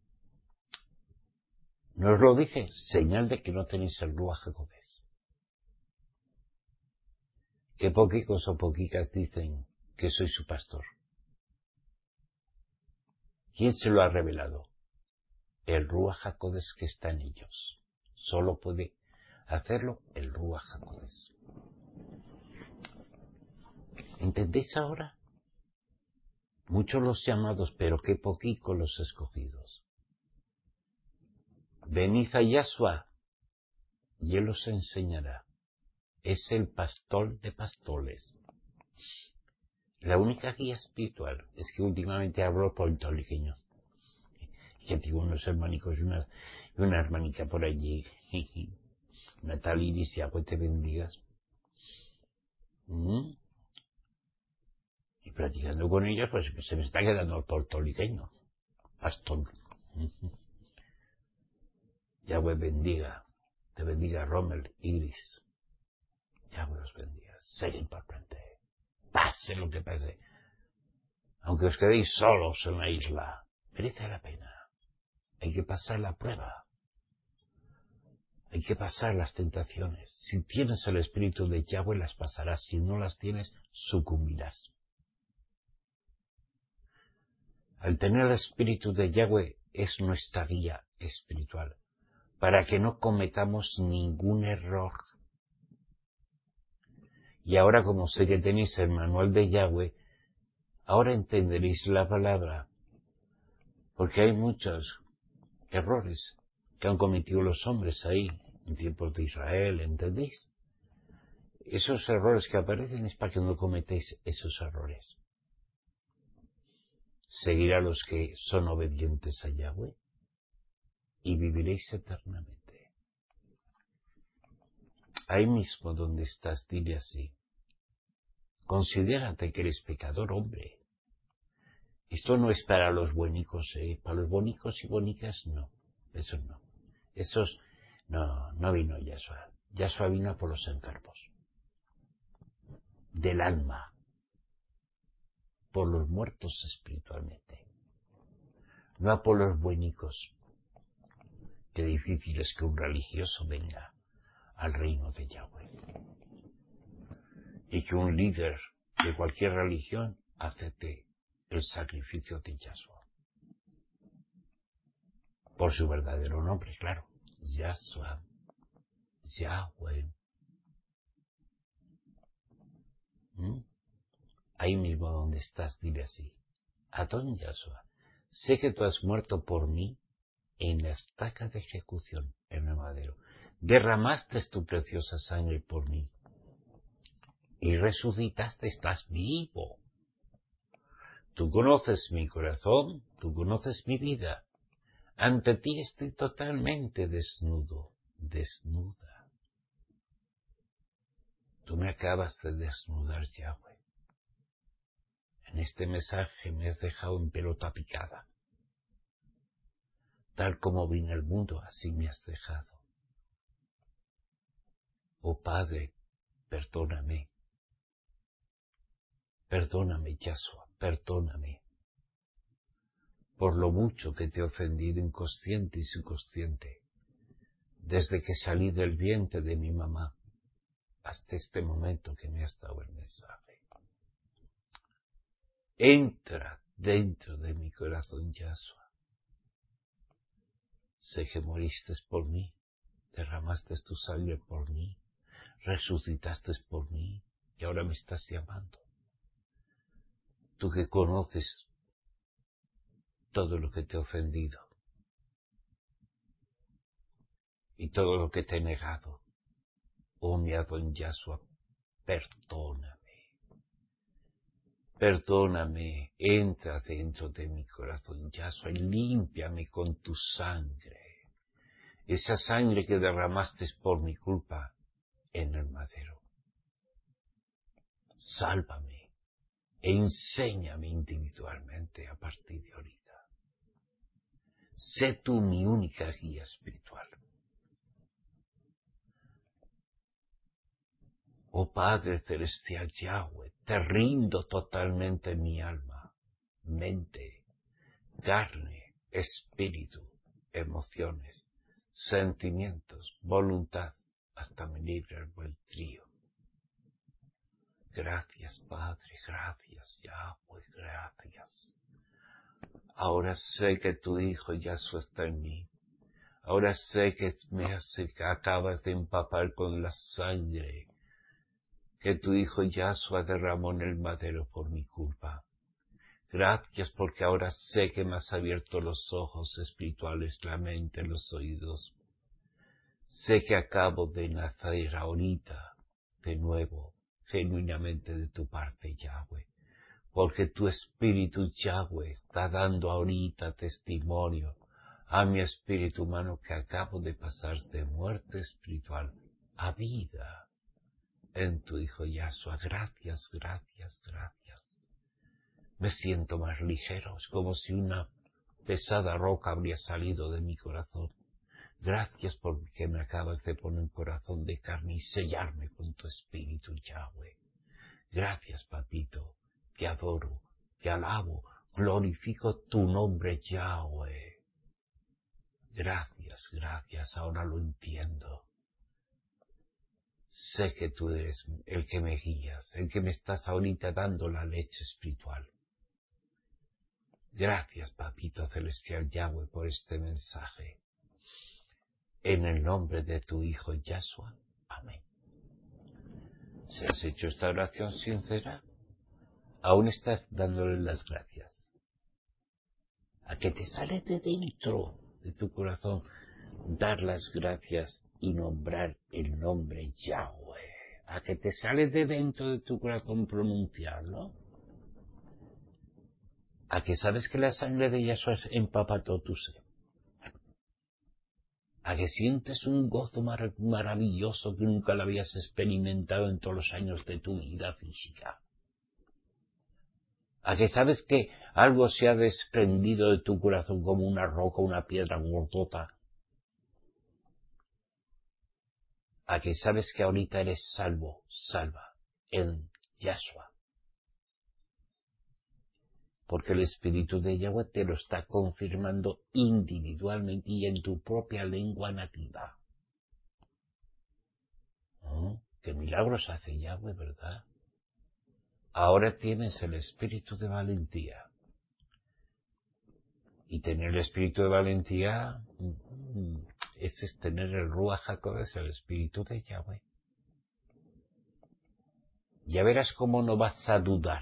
¿No os lo dice? Señal de que no tenéis el Ruach HaKodesh. ¿Qué poquicos o poquicas dicen que soy su pastor? ¿Quién se lo ha revelado? El Ruach HaKodesh que está en ellos. Solo puede hacerlo el Ruach HaKodesh. ¿Entendéis ahora? Muchos los llamados, pero qué poquicos los escogidos. Venid a Yahshua, y él os enseñará. Es el pastor de pastores. La única guía espiritual es que últimamente hablo puertorriqueño. Que tengo unos hermanicos y una hermanita por allí. Natalia dice, Yahweh te bendigas. Y practicando con ellos, pues se me está quedando el puertorriqueño. Pastor. Yahweh bendiga. Te bendiga Rommel, Iris. Yahweh os bendiga. Ser importante. Pase lo que pase. Aunque os quedéis solos en la isla, merece la pena. Hay que pasar la prueba. Hay que pasar las tentaciones. Si tienes el espíritu de Yahweh, las pasarás. Si no las tienes, sucumbirás. Al tener el espíritu de Yahweh es nuestra guía espiritual, para que no cometamos ningún error. Y ahora, como sé que tenéis el manual de Yahweh, ahora entenderéis la palabra, porque hay muchos errores que han cometido los hombres ahí, en tiempos de Israel, ¿entendéis? Esos errores que aparecen es para que no cometéis esos errores. Seguir a los que son obedientes a Yahweh y viviréis eternamente. Ahí mismo donde estás, dile así. Considérate que eres pecador, hombre. Esto no es para los buenicos, para los bonicos y bonicas, no. Eso no. Esos, no vino Yahshua. Yahshua vino por los enfermos. Del alma. Por los muertos espiritualmente. No por los buenicos. Qué difícil es que un religioso venga al reino de Yahweh. Y que un líder de cualquier religión acepte el sacrificio de Yahshua. Por su verdadero nombre, claro. Yahshua. Yahweh. Ahí mismo donde estás, dile así. Adón Yahshua, sé que tú has muerto por mí en la estaca de ejecución, en el madero. Derramaste tu preciosa sangre por mí. Y resucitaste, estás vivo. Tú conoces mi corazón, tú conoces mi vida. Ante ti estoy totalmente desnudo, desnuda. Tú me acabas de desnudar, Yahweh. En este mensaje me has dejado en pelota picada. Tal como vine al mundo, así me has dejado. Oh Padre, perdóname. Perdóname, Yahshua, perdóname. Por lo mucho que te he ofendido inconsciente y subconsciente, desde que salí del vientre de mi mamá hasta este momento que me has dado el mensaje. Entra dentro de mi corazón, Yahshua. Sé que moriste por mí, derramaste tu sangre por mí, resucitaste por mí y ahora me estás llamando. Tú que conoces todo lo que te he ofendido y todo lo que te he negado. Oh, mi Adón Yahshua, perdóname. Perdóname, entra dentro de mi corazón, Yahshua, y límpiame con tu sangre. Esa sangre que derramaste por mi culpa en el madero. sálvame e enséñame individualmente a partir de ahorita. Sé tú mi única guía espiritual. Oh Padre Celestial Yahweh, te rindo totalmente mi alma, mente, carne, espíritu, emociones, sentimientos, voluntad, hasta mi libre albedrío. Gracias, Padre, gracias, Yahweh, gracias. Ahora sé que tu Hijo Yahshua está en mí. Ahora sé que acabas de empapar con la sangre que tu Hijo Yahshua derramó en el madero por mi culpa. Gracias porque ahora sé que me has abierto los ojos espirituales, la mente, los oídos. Sé que acabo de nacer ahorita, de nuevo, genuinamente de tu parte, Yahweh. Porque tu espíritu, Yahweh, está dando ahorita testimonio a mi espíritu humano que acabo de pasar de muerte espiritual a vida en tu Hijo Yahshua. Gracias, gracias, gracias. Me siento más ligero, es como si una pesada roca habría salido de mi corazón. Gracias porque me acabas de poner un corazón de carne y sellarme con tu espíritu, Yahweh. Gracias, papito, te adoro, te alabo, glorifico tu nombre, Yahweh. Gracias, gracias, ahora lo entiendo. Sé que tú eres el que me guías, el que me estás ahorita dando la leche espiritual. Gracias, papito celestial Yahweh, por este mensaje. En el nombre de tu Hijo Yahshua. Amén. Si has hecho esta oración sincera, aún estás dándole las gracias. A que te sale de dentro de tu corazón dar las gracias y nombrar el nombre Yahweh. A que te sale de dentro de tu corazón pronunciarlo. A que sabes que la sangre de Yahshua empapa todo tu ser. A que sientes un gozo maravilloso que nunca lo habías experimentado en todos los años de tu vida física. A que sabes que algo se ha desprendido de tu corazón como una roca, una piedra gordota. A que sabes que ahorita eres salvo, salva, en Yahshua. Porque el Espíritu de Yahweh te lo está confirmando individualmente y en tu propia lengua nativa. ¿Oh? ¿Qué milagros hace Yahweh, verdad? Ahora tienes el espíritu de valentía. Y tener el espíritu de valentía es tener el Ruach HaKodesh, el espíritu de Yahweh. Ya verás cómo no vas a dudar.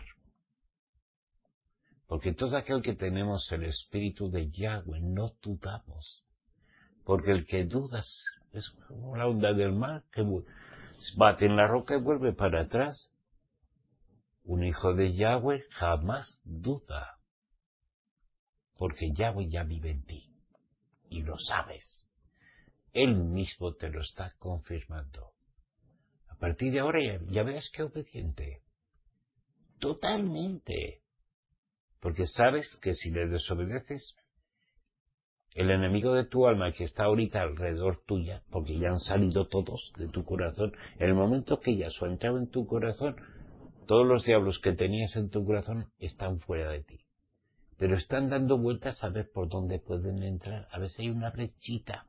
Porque todo aquel que tenemos el espíritu de Yahweh no dudamos. Porque el que dudas es como la onda del mar que bate en la roca y vuelve para atrás. Un hijo de Yahweh jamás duda. Porque Yahweh ya vive en ti. Y lo sabes. Él mismo te lo está confirmando. A partir de ahora ya verás que obediente. Totalmente. Porque sabes que si le desobedeces, el enemigo de tu alma que está ahorita alrededor tuya, porque ya han salido todos de tu corazón, en el momento que Yahshua ha entrado en tu corazón, todos los diablos que tenías en tu corazón están fuera de ti. Pero están dando vueltas a ver por dónde pueden entrar. A ver si hay una brechita.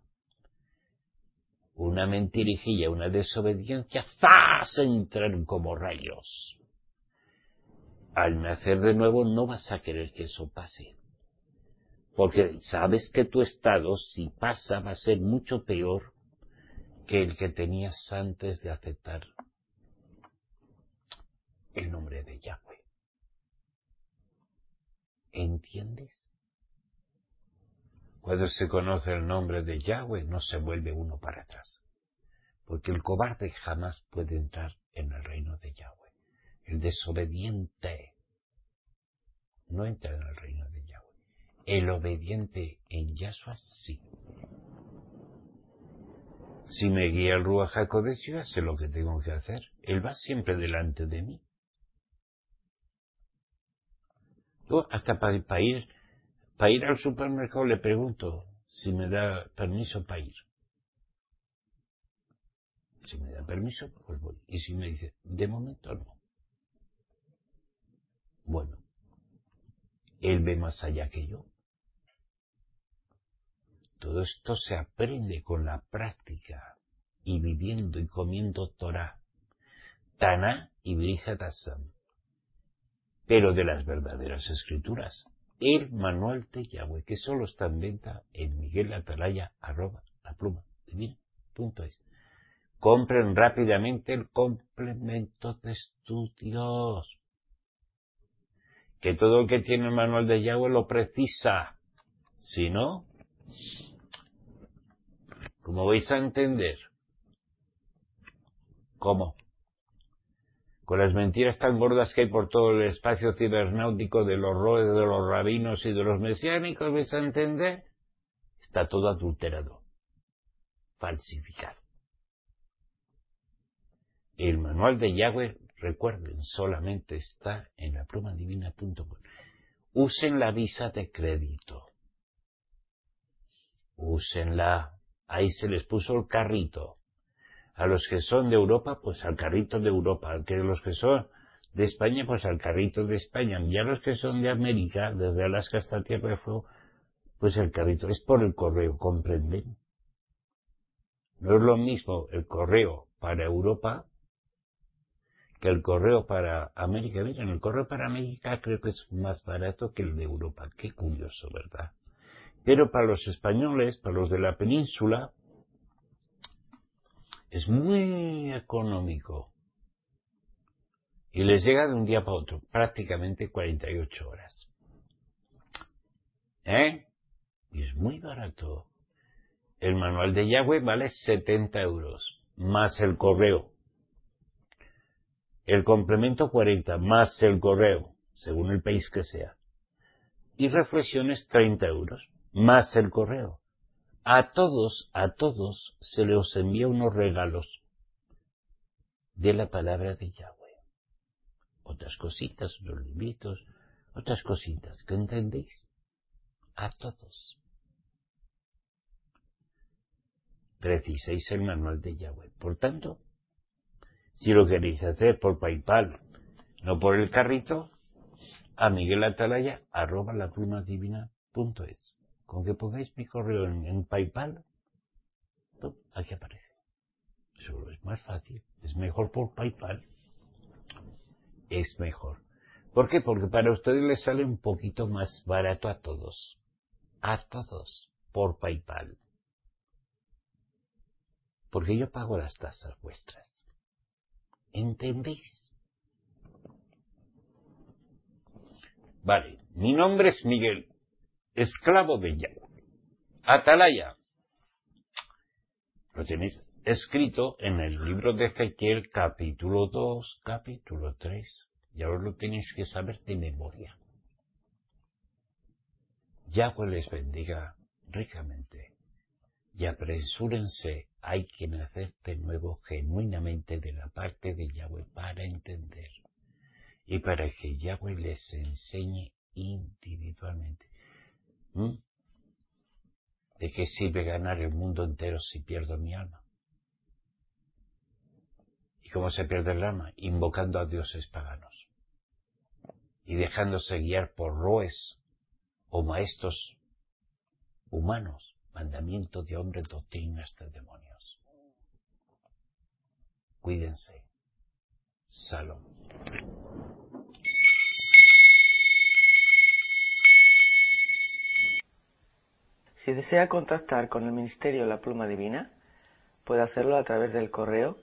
Una mentirijilla, una desobediencia, ¡zas! Entran como rayos. Al nacer de nuevo no vas a querer que eso pase. Porque sabes que tu estado, si pasa, va a ser mucho peor que el que tenías antes de aceptar el nombre de Yahweh. ¿Entiendes? Cuando se conoce el nombre de Yahweh, no se vuelve uno para atrás. Porque el cobarde jamás puede entrar en el reino de Yahweh. El desobediente no entra en el reino de Yahweh. El obediente en Yahshua sí. Si me guía el Ruach HaKodesh, yo sé lo que tengo que hacer. Él va siempre delante de mí. Yo hasta para ir al supermercado le pregunto si me da permiso para ir. Si me da permiso, pues voy. Y si me dice, de momento no. Bueno, él ve más allá que yo. Todo esto se aprende con la práctica y viviendo y comiendo Torah, Taná y Brijat Hasam, pero de las verdaderas escrituras. El manual de Yahweh, que solo está en venta en miguelatalaya@lapluma.es. Compren rápidamente el complemento de estudios. Que todo el que tiene el manual de Yahweh lo precisa. Si no, ¿cómo vais a entender? ¿Cómo? Con las mentiras tan gordas que hay por todo el espacio cibernáutico de los roes, de los rabinos y de los mesiánicos, ¿vais a entender? Está todo adulterado, falsificado. El manual de Yahweh, recuerden, solamente está en laplumadivina.com. Usen la visa de crédito. Úsenla. Ahí se les puso el carrito. A los que son de Europa, pues al carrito de Europa. A los que son de España, pues al carrito de España. Y a los que son de América, desde Alaska hasta Tierra de Fuego, pues el carrito. Es por el correo, ¿comprenden? No es lo mismo el correo para Europa que el correo para América. Miren, el correo para América creo que es más barato que el de Europa. Qué curioso, ¿verdad? Pero para los españoles, para los de la península, es muy económico. Y les llega de un día para otro, prácticamente 48 horas. Y es muy barato. El manual de Yahweh vale 70 euros, más el correo. El complemento 40, más el correo, según el país que sea. Y reflexiones 30 euros, más el correo. A todos se les envía unos regalos de la palabra de Yahweh. Otras cositas, otros libritos, otras cositas, ¿qué entendéis? A todos. Preciséis el manual de Yahweh. Por tanto, si lo queréis hacer por PayPal, no por el carrito, a miguelatalaya@laplumadivina.es. Con que pongáis mi correo en PayPal, aquí aparece. Solo es más fácil. Es mejor por PayPal. Es mejor. ¿Por qué? Porque para ustedes les sale un poquito más barato a todos. A todos. Por PayPal. Porque yo pago las tasas vuestras. ¿Entendéis? Vale. Mi nombre es Miguel. Esclavo de Yahweh. Atalaya. Lo tenéis escrito en el libro de Ezequiel, capítulo 2, capítulo 3. Y ahora lo tenéis que saber de memoria. Yahweh les bendiga ricamente. Y apresúrense, hay que nacer de nuevo genuinamente de la parte de Yahweh para entender. Y para que Yahweh les enseñe individualmente. ¿De qué sirve ganar el mundo entero si pierdo mi alma? ¿Y cómo se pierde el alma? Invocando a dioses paganos. Y dejándose guiar por roes o maestros humanos, mandamiento de hombres, doctrinas de demonios. Cuídense. Salom. Si desea contactar con el Ministerio La Pluma Divina, puede hacerlo a través del correo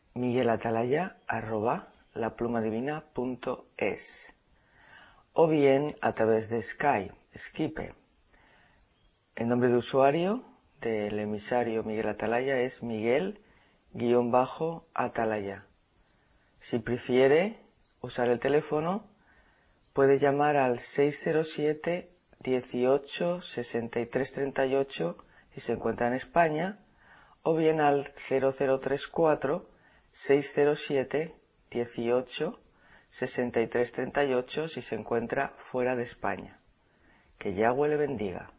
miguelatalaya@laplumadivina.es o bien a través de Skype. El nombre de usuario del emisario Miguel Atalaya es Miguel-Atalaya. Si prefiere usar el teléfono, puede llamar al 607 18 63 38 si se encuentra en España, o bien al 0034 607 18 6338 si se encuentra fuera de España. Que Yahweh le bendiga.